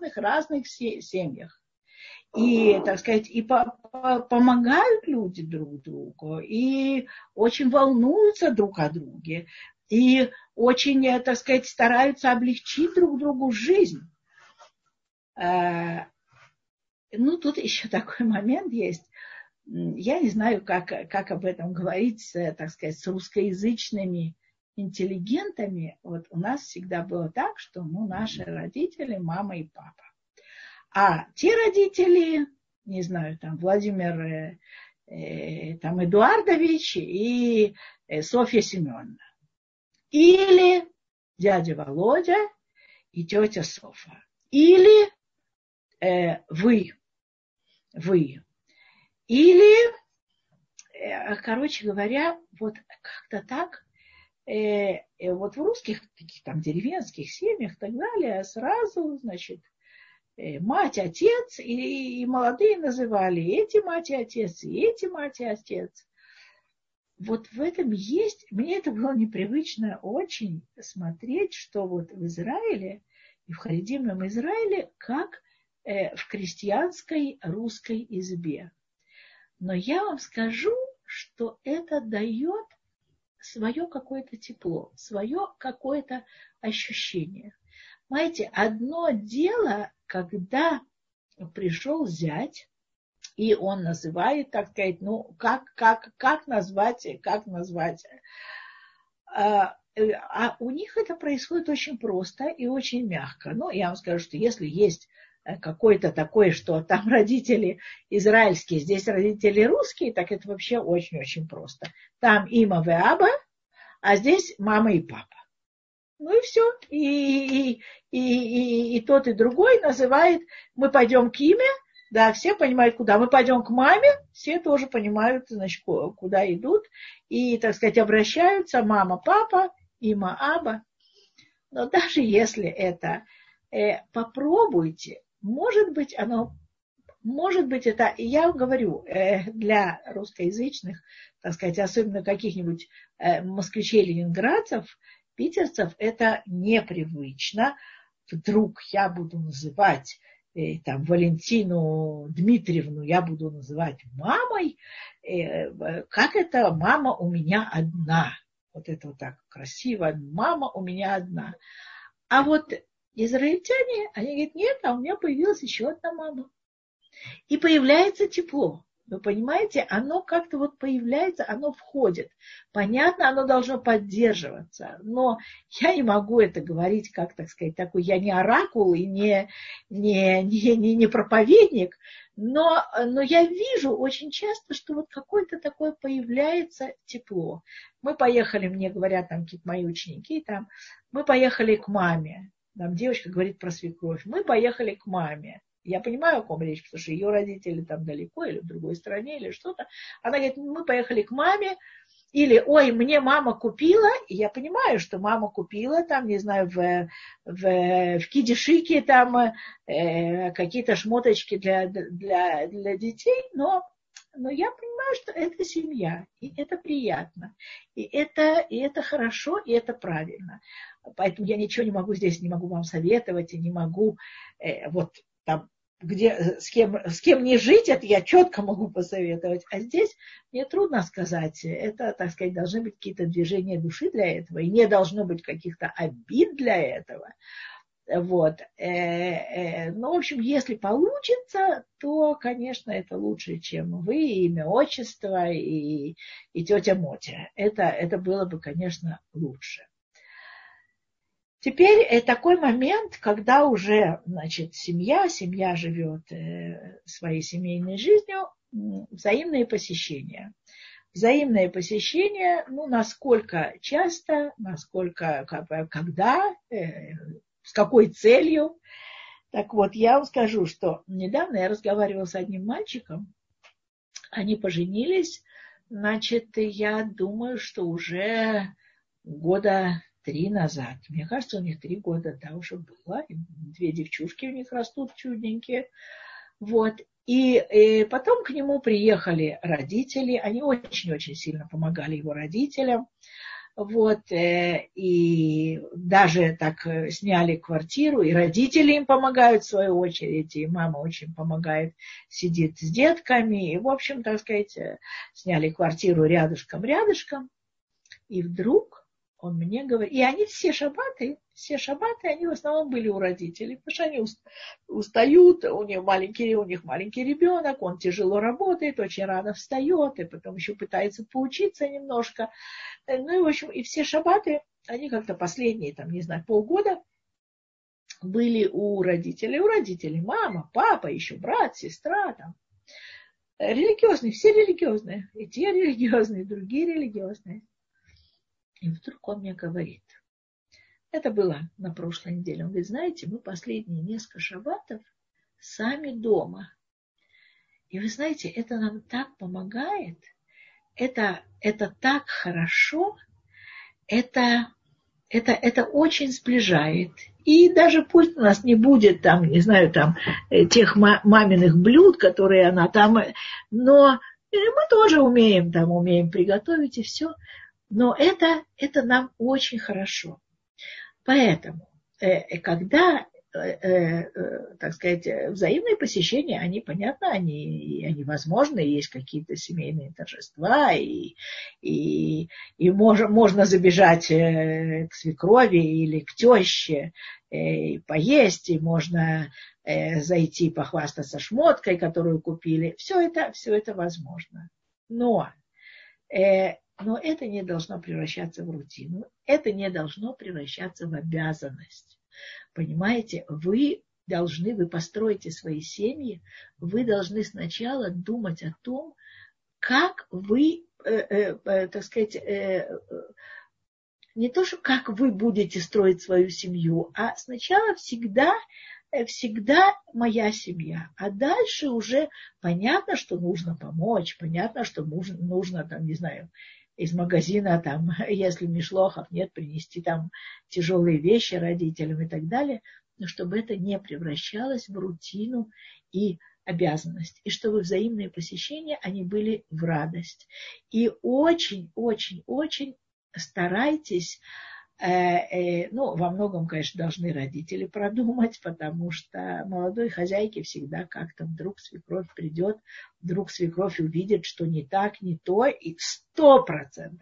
[SPEAKER 1] семьях. И, так сказать, и помогают люди друг другу, и очень волнуются друг о друге, и очень, так сказать, стараются облегчить друг другу жизнь. Тут еще такой момент есть. Я не знаю, как об этом говорить, так сказать, с русскоязычными интеллигентами. Вот у нас всегда было так, что наши родители, мама и папа. А те родители, не знаю, там Владимир там Эдуардович и Софья Семеновна. Или дядя Володя и тетя Софа. Или вы. Или, короче говоря, вот как-то так, вот в русских таких там деревенских семьях и так далее сразу, значит, мать, отец, и молодые называли эти мать и отец, и эти мать и отец. вот в этом есть, мне это было непривычно очень смотреть, что вот в Израиле и в харидимном Израиле, как в крестьянской русской избе. Но я вам скажу, что это дает свое какое-то тепло, свое какое-то ощущение. Знаете, одно дело, когда пришел зять, и он называет, так сказать, ну, как назвать. А у них это происходит очень просто и очень мягко. Ну, я вам скажу, что если есть какое-то такое, что там родители израильские, здесь родители русские, так это вообще очень-очень просто. Там има ве аба, а здесь мама и папа. Ну и все. И тот, и другой называет, мы пойдем к име, да, все понимают, куда. Мы пойдем к маме, все тоже понимают, значит, куда идут. И, так сказать, обращаются мама, папа, има, аба. Но даже если это, попробуйте, может быть, это, я говорю, для русскоязычных, так сказать, особенно каких-нибудь москвичей, ленинградцев, питерцев, это непривычно. Вдруг я буду называть там Валентину Дмитриевну, я буду называть мамой. Как это мама у меня одна? Вот это вот так красиво. Мама у меня одна. А вот израильтяне, они говорят, нет, а у меня появилась еще одна мама. И появляется тепло. Вы понимаете, оно как-то вот появляется, оно входит. Понятно, оно должно поддерживаться. Но я не могу это говорить, как, так сказать, такой, я не оракул и не проповедник, но я вижу очень часто, что вот какое-то такое появляется тепло. Мы поехали, мне говорят там какие-то мои ученики, там, мы поехали к маме. Там девочка говорит про свекровь. Мы поехали к маме. Я понимаю, о ком речь, потому что ее родители там далеко, или в другой стране, или что-то. Она говорит, мы поехали к маме, или, ой, мне мама купила, и я понимаю, что мама купила, там, не знаю, в Кидишике там какие-то шмоточки для детей, но я понимаю, что это семья, и это приятно, и это хорошо, и это правильно. Поэтому я ничего не могу здесь, не могу вам советовать, и не могу вот там, с кем не жить, это я четко могу посоветовать. А здесь мне трудно сказать. Это, так сказать, должны быть какие-то движения души для этого, и не должно быть каких-то обид для этого. Вот. Ну, в общем, если получится, то, конечно, это лучше, чем вы, имя, отчество и тетя Мотя. Это было бы, конечно, лучше. Теперь такой момент, когда уже, значит, семья живет своей семейной жизнью, взаимные посещения. Взаимные посещения, ну, насколько часто, насколько, когда, с какой целью. Так вот, я вам скажу, что недавно я разговаривала с одним мальчиком, они поженились, значит, я думаю, что уже года 3 назад. Мне кажется, у них 3 года, да, уже было. 2 девчушки у них растут чудненькие. Вот. И потом к нему приехали родители. Они очень-очень сильно помогали его родителям. Вот. И даже так сняли квартиру. И родители им помогают в свою очередь. И мама очень помогает, сидит с детками. И, в общем, так сказать, сняли квартиру рядышком. И вдруг он мне говорит, и они все шаббаты, они в основном были у родителей, потому что они устают, у них маленький ребенок, он тяжело работает, очень рано встает, и потом еще пытается поучиться немножко. Ну и, в общем, и все шаббаты, они как-то последние, там, не знаю, полгода были у родителей, мама, папа, еще брат, сестра, там, религиозные, все религиозные, и те религиозные, и другие религиозные. И вдруг он мне говорит, это было на прошлой неделе, он говорит, знаете, мы последние несколько шаббатов сами дома. И вы знаете, это нам так помогает, это так хорошо, это очень сближает. И даже пусть у нас не будет там, не знаю, там тех маминых блюд, которые она там, но И мы тоже умеем приготовить и все. Но это нам очень хорошо. Поэтому, когда, так сказать, взаимные посещения, они, понятно, они возможны, есть какие-то семейные торжества, и можно забежать к свекрови или к теще, поесть, и можно зайти похвастаться шмоткой, которую купили. Все это возможно. Но это не должно превращаться в рутину, это не должно превращаться в обязанность. Понимаете, вы построите свои семьи, вы должны сначала думать о том, как вы, так сказать, не то, что как вы будете строить свою семью, а сначала всегда моя семья. А дальше уже понятно, что нужно помочь, понятно, что нужно там, не знаю, из магазина, там, если мишлохов нет, принести там тяжелые вещи родителям и так далее, но чтобы это не превращалось в рутину и обязанность, и чтобы взаимные посещения, они были в радость. И очень старайтесь, во многом, конечно, должны родители продумать, потому что молодой хозяйке всегда как-то вдруг свекровь придет, вдруг свекровь увидит, что не так, не то, и 100%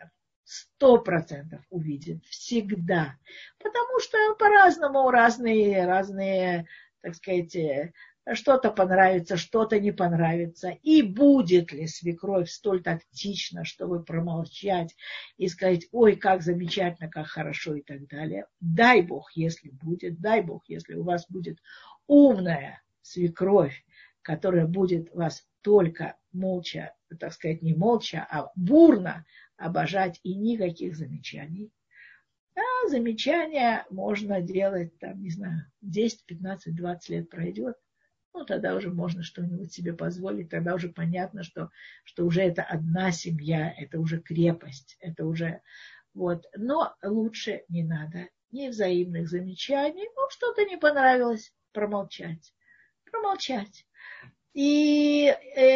[SPEAKER 1] увидит всегда. Потому что по-разному разные, так сказать, что-то понравится, что-то не понравится. И будет ли свекровь столь тактична, чтобы промолчать и сказать, ой, как замечательно, как хорошо и так далее. Дай Бог, если будет, дай Бог, если у вас будет умная свекровь, которая будет вас только молча, так сказать, не молча, а бурно обожать и никаких замечаний. А замечания можно делать, там, не знаю, 10, 15, 20 лет пройдет. Тогда уже можно что-нибудь себе позволить, тогда уже понятно, что уже это одна семья, это уже крепость, это уже вот. Но лучше не надо ни взаимных замечаний, что-то не понравилось, промолчать. И,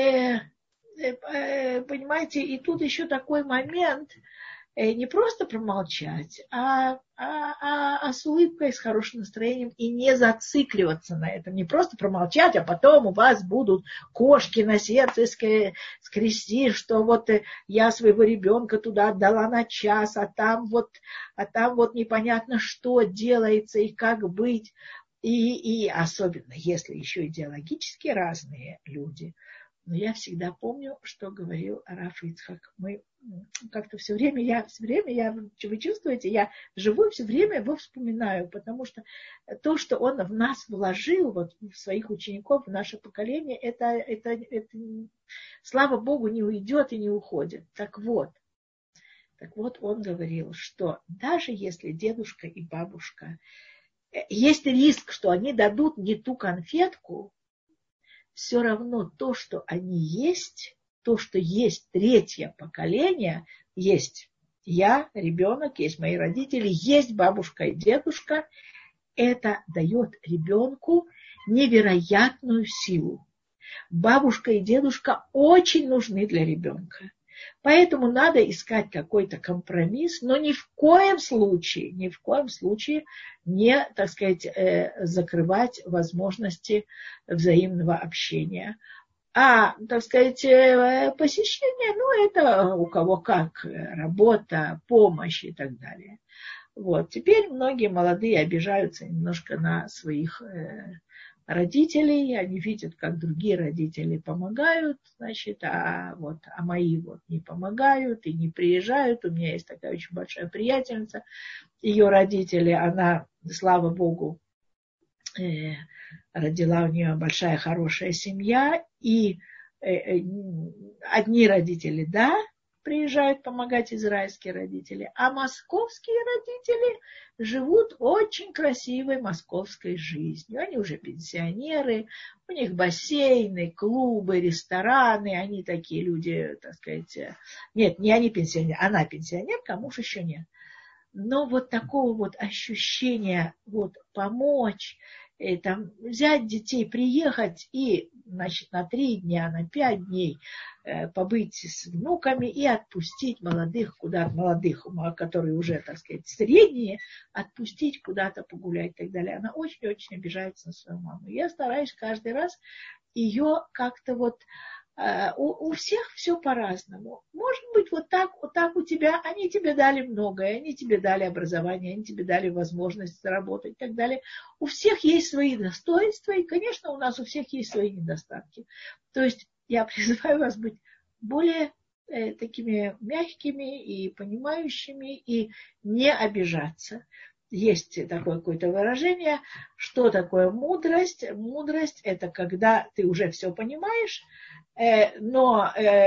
[SPEAKER 1] понимаете, и тут еще такой момент, не просто промолчать, а с улыбкой, с хорошим настроением и не зацикливаться на этом. Не просто промолчать, а потом у вас будут кошки на сердце скрести, что вот я своего ребенка туда отдала на час, а там вот непонятно, что делается и как быть. И особенно, если еще идеологически разные люди. Но я всегда помню, что говорил рав Ицхак. Мы как-то все время, вы чувствуете, я живу все время его вспоминаю, потому что то, что он в нас вложил, вот в своих учеников, в наше поколение, это слава Богу, не уйдет и не уходит. Так вот, он говорил, что даже если дедушка и бабушка, есть риск, что они дадут не ту конфетку, все равно то, что они есть, то, что есть третье поколение, есть я, ребенок, есть мои родители, есть бабушка и дедушка, это дает ребенку невероятную силу. Бабушка и дедушка очень нужны для ребенка. Поэтому надо искать какой-то компромисс, но ни в коем случае не, так сказать, закрывать возможности взаимного общения. А, так сказать, посещение, это у кого как, работа, помощь и так далее. Вот. Теперь многие молодые обижаются немножко на своих родителей, они видят, как другие родители помогают, значит, а мои не помогают и не приезжают. У меня есть такая очень большая приятельница, ее родители, она, слава Богу, родила, у нее большая хорошая семья, и одни родители, да, приезжают помогать, израильские родители, а московские родители живут очень красивой московской жизнью. Они уже пенсионеры, у них бассейны, клубы, рестораны, они такие люди, так сказать, нет, не они пенсионеры, она пенсионерка, а муж еще нет. Но вот такого ощущения помочь, взять детей, приехать и значит, на 3 дня, на 5 дней побыть с внуками и отпустить молодых куда-то, молодых, которые уже, так сказать, средние, отпустить куда-то погулять и так далее. Она очень-очень обижается на свою маму. Я стараюсь каждый раз ее как-то вот... У всех все по-разному. Может быть, вот так у тебя, они тебе дали многое, они тебе дали образование, они тебе дали возможность заработать и так далее. У всех есть свои достоинства, и, конечно, у нас у всех есть свои недостатки. То есть я призываю вас быть более такими мягкими и понимающими, и не обижаться. Есть такое какое-то выражение, что такое мудрость. Мудрость – это когда ты уже все понимаешь, но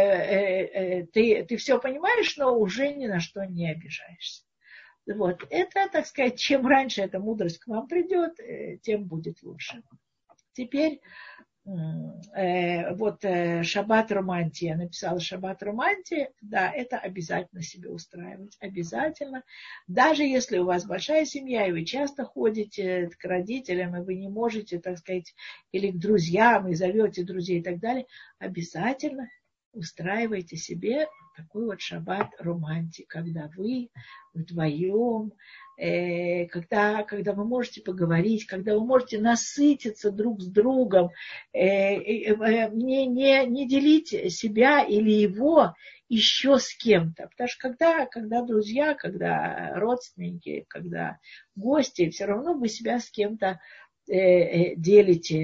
[SPEAKER 1] ты все понимаешь, но уже ни на что не обижаешься. Вот. Это, так сказать, чем раньше эта мудрость к вам придет, тем будет лучше. Теперь шаббат романтия. Я написала шаббат романтия. Да, это обязательно себе устраивать. Обязательно. Даже если у вас большая семья, и вы часто ходите к родителям, и вы не можете, так сказать, или к друзьям, и зовете друзей и так далее, обязательно устраивайте себе такой вот шаббат романтик, когда вы вдвоем, когда вы можете поговорить, когда вы можете насытиться друг с другом, не делить себя или его еще с кем-то. Потому что когда друзья, когда родственники, когда гости, все равно вы себя с кем-то делите,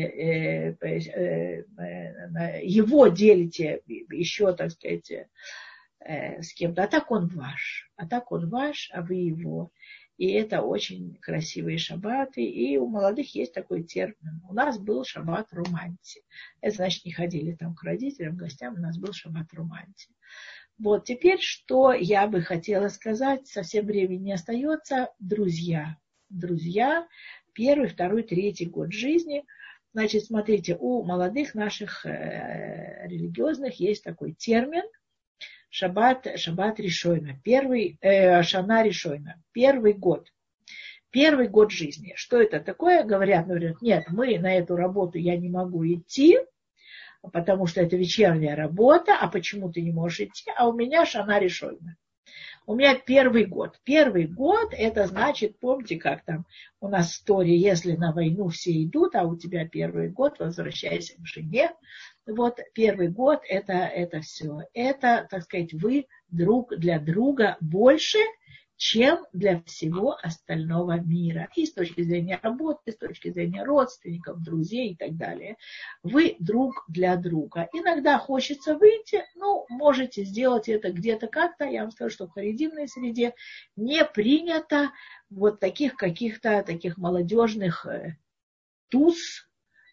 [SPEAKER 1] его делите еще, так сказать, с кем-то. А так он ваш, а вы его. И это очень красивые шаббаты. И у молодых есть такой термин. У нас был шаббат романти. Это значит, не ходили там к родителям, к гостям. У нас был шаббат романти. Вот теперь, что я бы хотела сказать, совсем времени не остается. Друзья, 1, 2, 3 год жизни. Значит, смотрите, у молодых наших религиозных есть такой термин шаббат ришойна, шана ришойна, первый год жизни. Что это такое? Говорят, нет, мы на эту работу я не могу идти, потому что это вечерняя работа, а почему ты не можешь идти? А у меня шана ришойна. У меня первый год. Первый год, это значит, помните, как там у нас в истории, если на войну все идут, а у тебя первый год, возвращайся к жене. Вот первый год, это все. Это, так сказать, вы друг для друга больше, чем для всего остального мира. И с точки зрения работы, и с точки зрения родственников, друзей и так далее. Вы друг для друга. Иногда хочется выйти, можете сделать это где-то как-то. Я вам скажу, что в харидимной среде не принято вот таких каких-то таких молодежных туз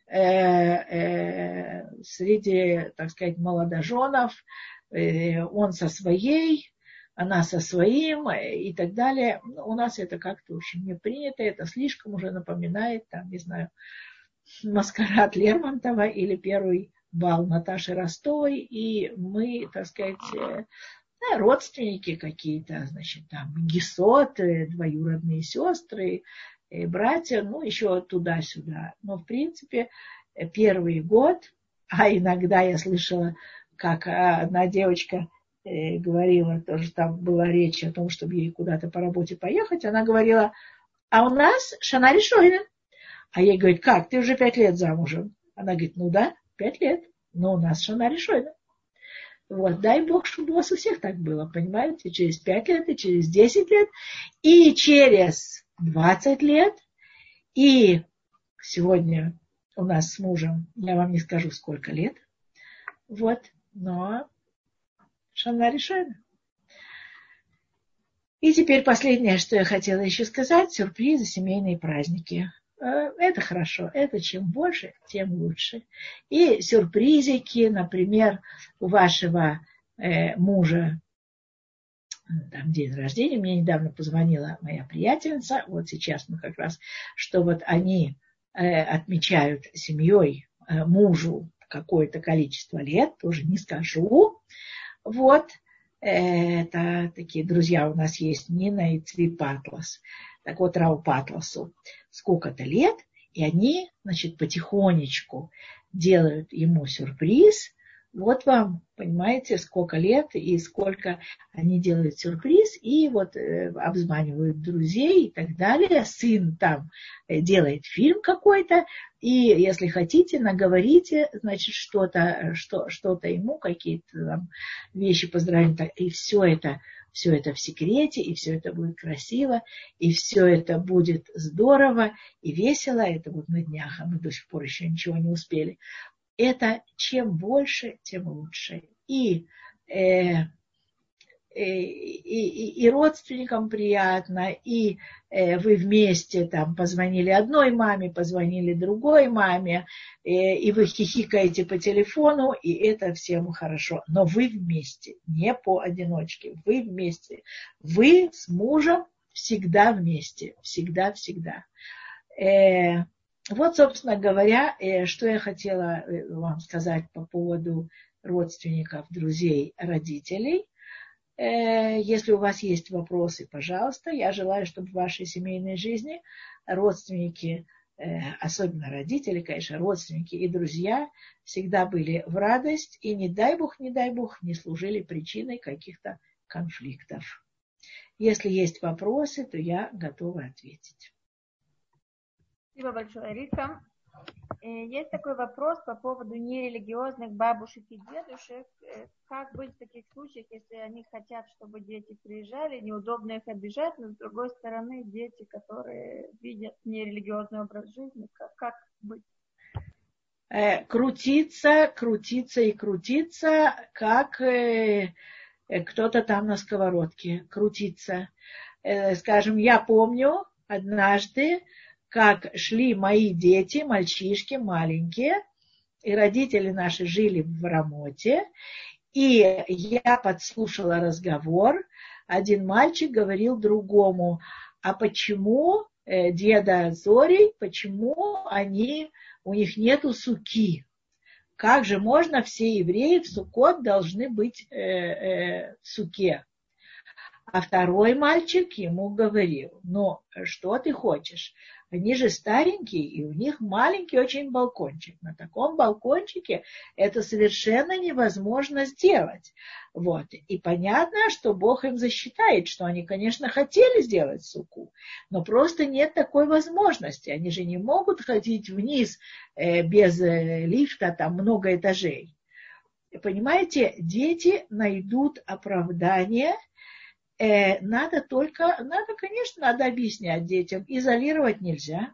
[SPEAKER 1] среди, так сказать, молодоженов. Он со своей, она со своим и так далее. У нас это как-то, в общем, не принято. Это слишком уже напоминает, там, не знаю, маскарад Лермонтова или первый бал Наташи Ростовой. И мы, так сказать, родственники какие-то, значит, там, гисоты, двоюродные сестры, братья, еще туда-сюда. Но, в принципе, первый год, а иногда я слышала, как одна девочка говорила, тоже там была речь о том, чтобы ей куда-то по работе поехать, она говорила, а у нас шана ришойна. А ей говорит, как, ты уже 5 лет замужем? Она говорит, да, 5 лет, но у нас шана ришойна. Вот, дай Бог, чтобы у вас у всех так было, понимаете, через 5 лет, и через 10 лет, и через 20 лет, и сегодня у нас с мужем, я вам не скажу, сколько лет, вот, но шана ришойна. И теперь последнее, что я хотела еще сказать, сюрпризы, семейные праздники. Это хорошо, это чем больше, тем лучше. И сюрпризики, например, у вашего мужа, там день рождения, мне недавно позвонила моя приятельница, вот сейчас мы как раз, что вот они отмечают семьей мужу какое-то количество лет, тоже не скажу, вот, это такие друзья у нас есть, Нина и Цви Патлас. Так вот, Рау Патласу сколько-то лет, И они, значит, потихонечку делают ему сюрприз. Вот вам, понимаете, сколько лет и сколько они делают сюрприз, и вот обзванивают друзей и так далее. Сын там делает фильм какой-то, и если хотите, наговорите, значит, что-то ему, какие-то там вещи, поздравления, и все это в секрете, и все это будет красиво, и все это будет здорово и весело. Это вот на днях, а мы до сих пор еще ничего не успели. Это чем больше, тем лучше. И родственникам приятно, и вы вместе там позвонили одной маме, позвонили другой маме, и вы хихикаете по телефону, и это всем хорошо. Но вы вместе, не поодиночке, вы вместе. Вы с мужем всегда вместе, всегда-всегда. Вот, собственно говоря, что я хотела вам сказать по поводу родственников, друзей, родителей. Если у вас есть вопросы, пожалуйста. Я желаю, чтобы в вашей семейной жизни родственники, особенно родители, конечно, родственники и друзья, всегда были в радость и, не дай Бог, не служили причиной каких-то конфликтов. Если есть вопросы, то я готова ответить.
[SPEAKER 2] Спасибо большое, Рита. Есть такой вопрос по поводу нерелигиозных бабушек и дедушек. Как быть в таких случаях, если они хотят, чтобы дети приезжали, неудобно их обижать, но с другой стороны, дети, которые видят нерелигиозный образ жизни, как быть?
[SPEAKER 1] Крутиться, как кто-то там на сковородке. Крутиться. Скажем, я помню однажды, как шли мои дети, мальчишки маленькие, и родители наши жили в Рамоте, и я подслушала разговор. Один мальчик говорил другому: а почему деда Зори, почему у них нету суки? Как же можно, все евреи в Суккот должны быть в суке? А второй мальчик ему говорил: ну, что ты хочешь? Они же старенькие, и у них маленький очень балкончик. На таком балкончике это совершенно невозможно сделать. Вот. И понятно, что Бог им засчитает, что они, конечно, хотели сделать суку, но просто нет такой возможности. Они же не могут ходить вниз без лифта, там много этажей. Понимаете, дети найдут оправдание. Надо, конечно, объяснять детям. Изолировать нельзя.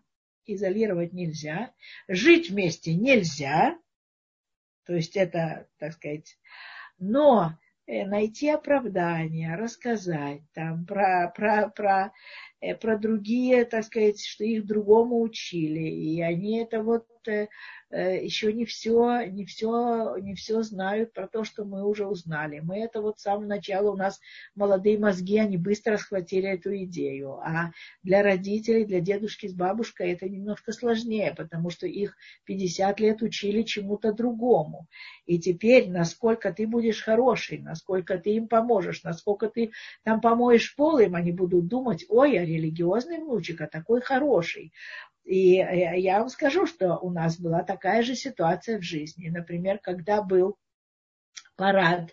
[SPEAKER 1] Жить вместе нельзя. То есть это, так сказать, но найти оправдание, рассказать там про другие, так сказать, что их другому учили. И они это вот еще не все знают про то, что мы уже узнали. Мы это вот с самого начала, у нас молодые мозги, они быстро схватили эту идею. А для родителей, для дедушки с бабушкой это немножко сложнее, потому что их 50 лет учили чему-то другому. И теперь, насколько ты будешь хороший, насколько ты им поможешь, насколько ты там помоешь пол им, они будут думать: ой, а религиозный внучек, а такой хороший. И я вам скажу, что у нас была такая же ситуация в жизни. Например, когда был парад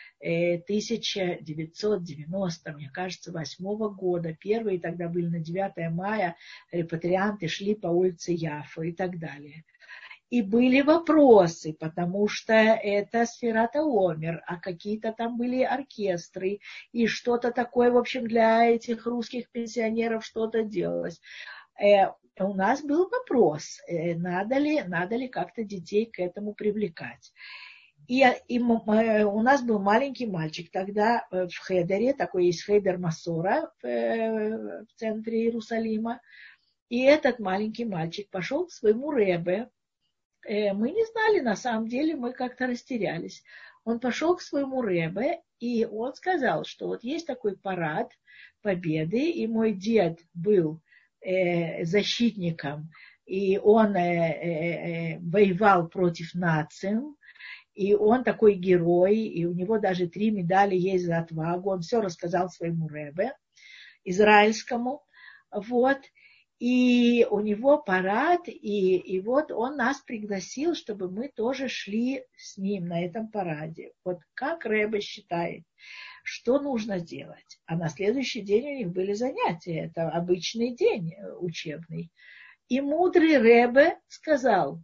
[SPEAKER 1] 1990, мне кажется, 8 года, первые тогда были на 9 мая, репатрианты шли по улице Яффа и так далее. И были вопросы, потому что это Сфират ха-Омер, а какие-то там были оркестры, и что-то такое, в общем, для этих русских пенсионеров что-то делалось. У нас был вопрос, надо ли как-то детей к этому привлекать. И у нас был маленький мальчик тогда в хедере, такой есть хедер Масора в центре Иерусалима. И этот маленький мальчик пошел к своему ребе. Мы не знали, на самом деле, мы как-то растерялись. Он пошел к своему ребе, и он сказал, что вот есть такой парад Победы, и мой дед был защитником, и он воевал против наций, и он такой герой, и у него даже 3 медали есть за отвагу. Он все рассказал своему ребе, израильскому. Вот. И у него парад, и вот он нас пригласил, чтобы мы тоже шли с ним на этом параде. Вот как Ребе считает, что нужно делать. А на следующий день у них были занятия. Это обычный день учебный. И мудрый Ребе сказал,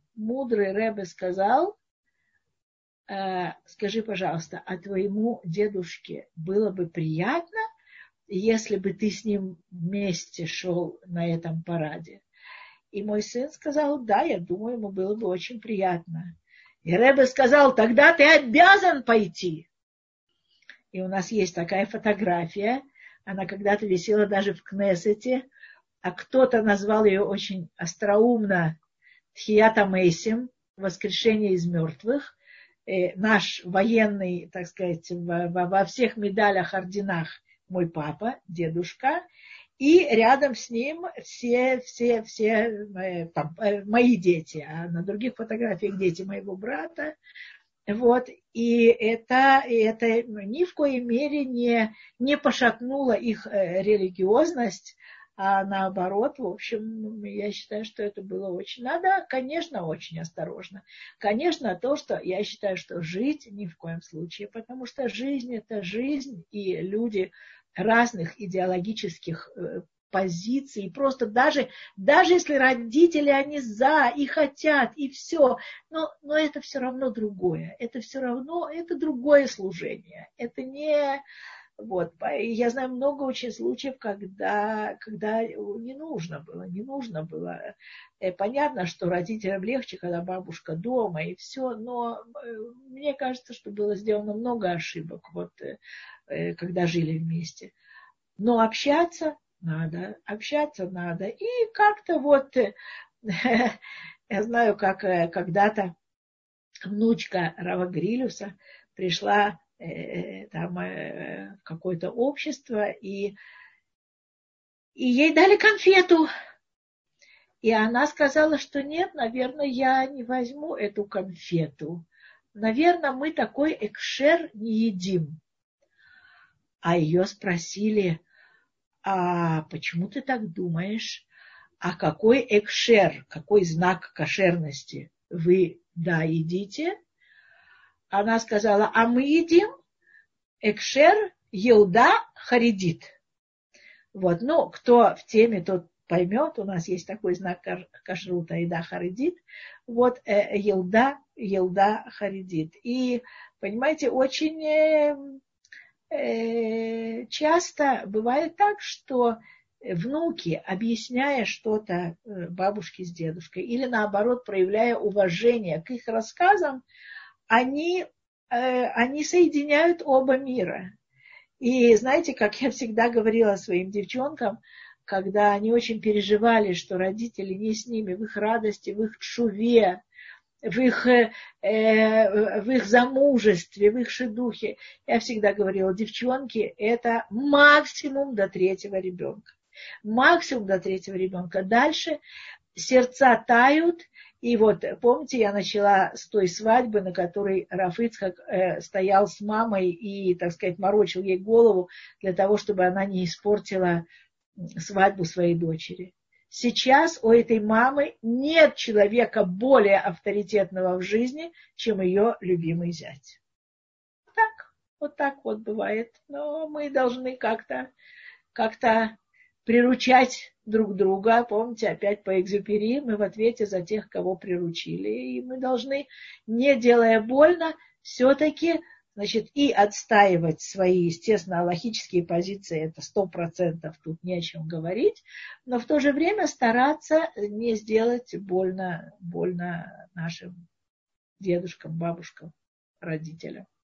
[SPEAKER 1] скажи, пожалуйста, а твоему дедушке было бы приятно, если бы ты с ним вместе шел на этом параде? И мой сын сказал, да, я думаю, ему было бы очень приятно. И Ребе сказал, тогда ты обязан пойти. И у нас есть такая фотография, она когда-то висела даже в Кнессете, а кто-то назвал ее очень остроумно Тхият Амейсим, воскрешение из мертвых. Наш военный, так сказать, во всех медалях, орденах мой папа, дедушка, и рядом с ним все мои дети, а на других фотографиях дети моего брата. Вот, и это ни в коей мере не пошатнуло их религиозность, а наоборот, в общем, я считаю, что это было очень... Надо, конечно, очень осторожно. Конечно, я считаю, что жить ни в коем случае, потому что жизнь – это жизнь, и люди разных идеологических позиций, просто даже если родители, они за, и хотят, и все, но это все равно другое. Это все равно, это другое служение. Это не... Вот. Я знаю много очень случаев, когда не нужно было. Понятно, что родителям легче, когда бабушка дома и все, но мне кажется, что было сделано много ошибок, когда жили вместе. Но общаться надо. И как-то я знаю, как когда-то внучка Рава Грилюса пришла в какое-то общество, и ей дали конфету. И она сказала, что нет, наверное, я не возьму эту конфету. Наверное, мы такой экшер не едим. А ее спросили, а почему ты так думаешь? А какой экшер, какой знак кошерности вы едите? Она сказала, а мы едим экшер Еуда Харидит. Вот, кто в теме, тот поймет, у нас есть такой знак кашрута Еда Харидит. Вот, Еуда Харидит. И, понимаете, очень часто бывает так, что внуки, объясняя что-то бабушке с дедушкой, или наоборот, проявляя уважение к их рассказам, они соединяют оба мира. И знаете, как я всегда говорила своим девчонкам, когда они очень переживали, что родители не с ними, в их радости, в их шуве, в их замужестве, в их шедухе, я всегда говорила, девчонки, это максимум до 3-го ребенка. Максимум до 3-го ребенка. Дальше сердца тают. И вот, помните, я начала с той свадьбы, на которой Рав Ицхак стоял с мамой и, так сказать, морочил ей голову для того, чтобы она не испортила свадьбу своей дочери. Сейчас у этой мамы нет человека более авторитетного в жизни, чем ее любимый зять. Так бывает. Но мы должны как-то приручать друг друга. Помните, опять по Экзюпери, мы в ответе за тех, кого приручили. И мы должны, не делая больно, все-таки, и отстаивать свои, естественно, алахические позиции, это 100%, тут не о чем говорить, но в то же время стараться не сделать больно нашим дедушкам, бабушкам, родителям.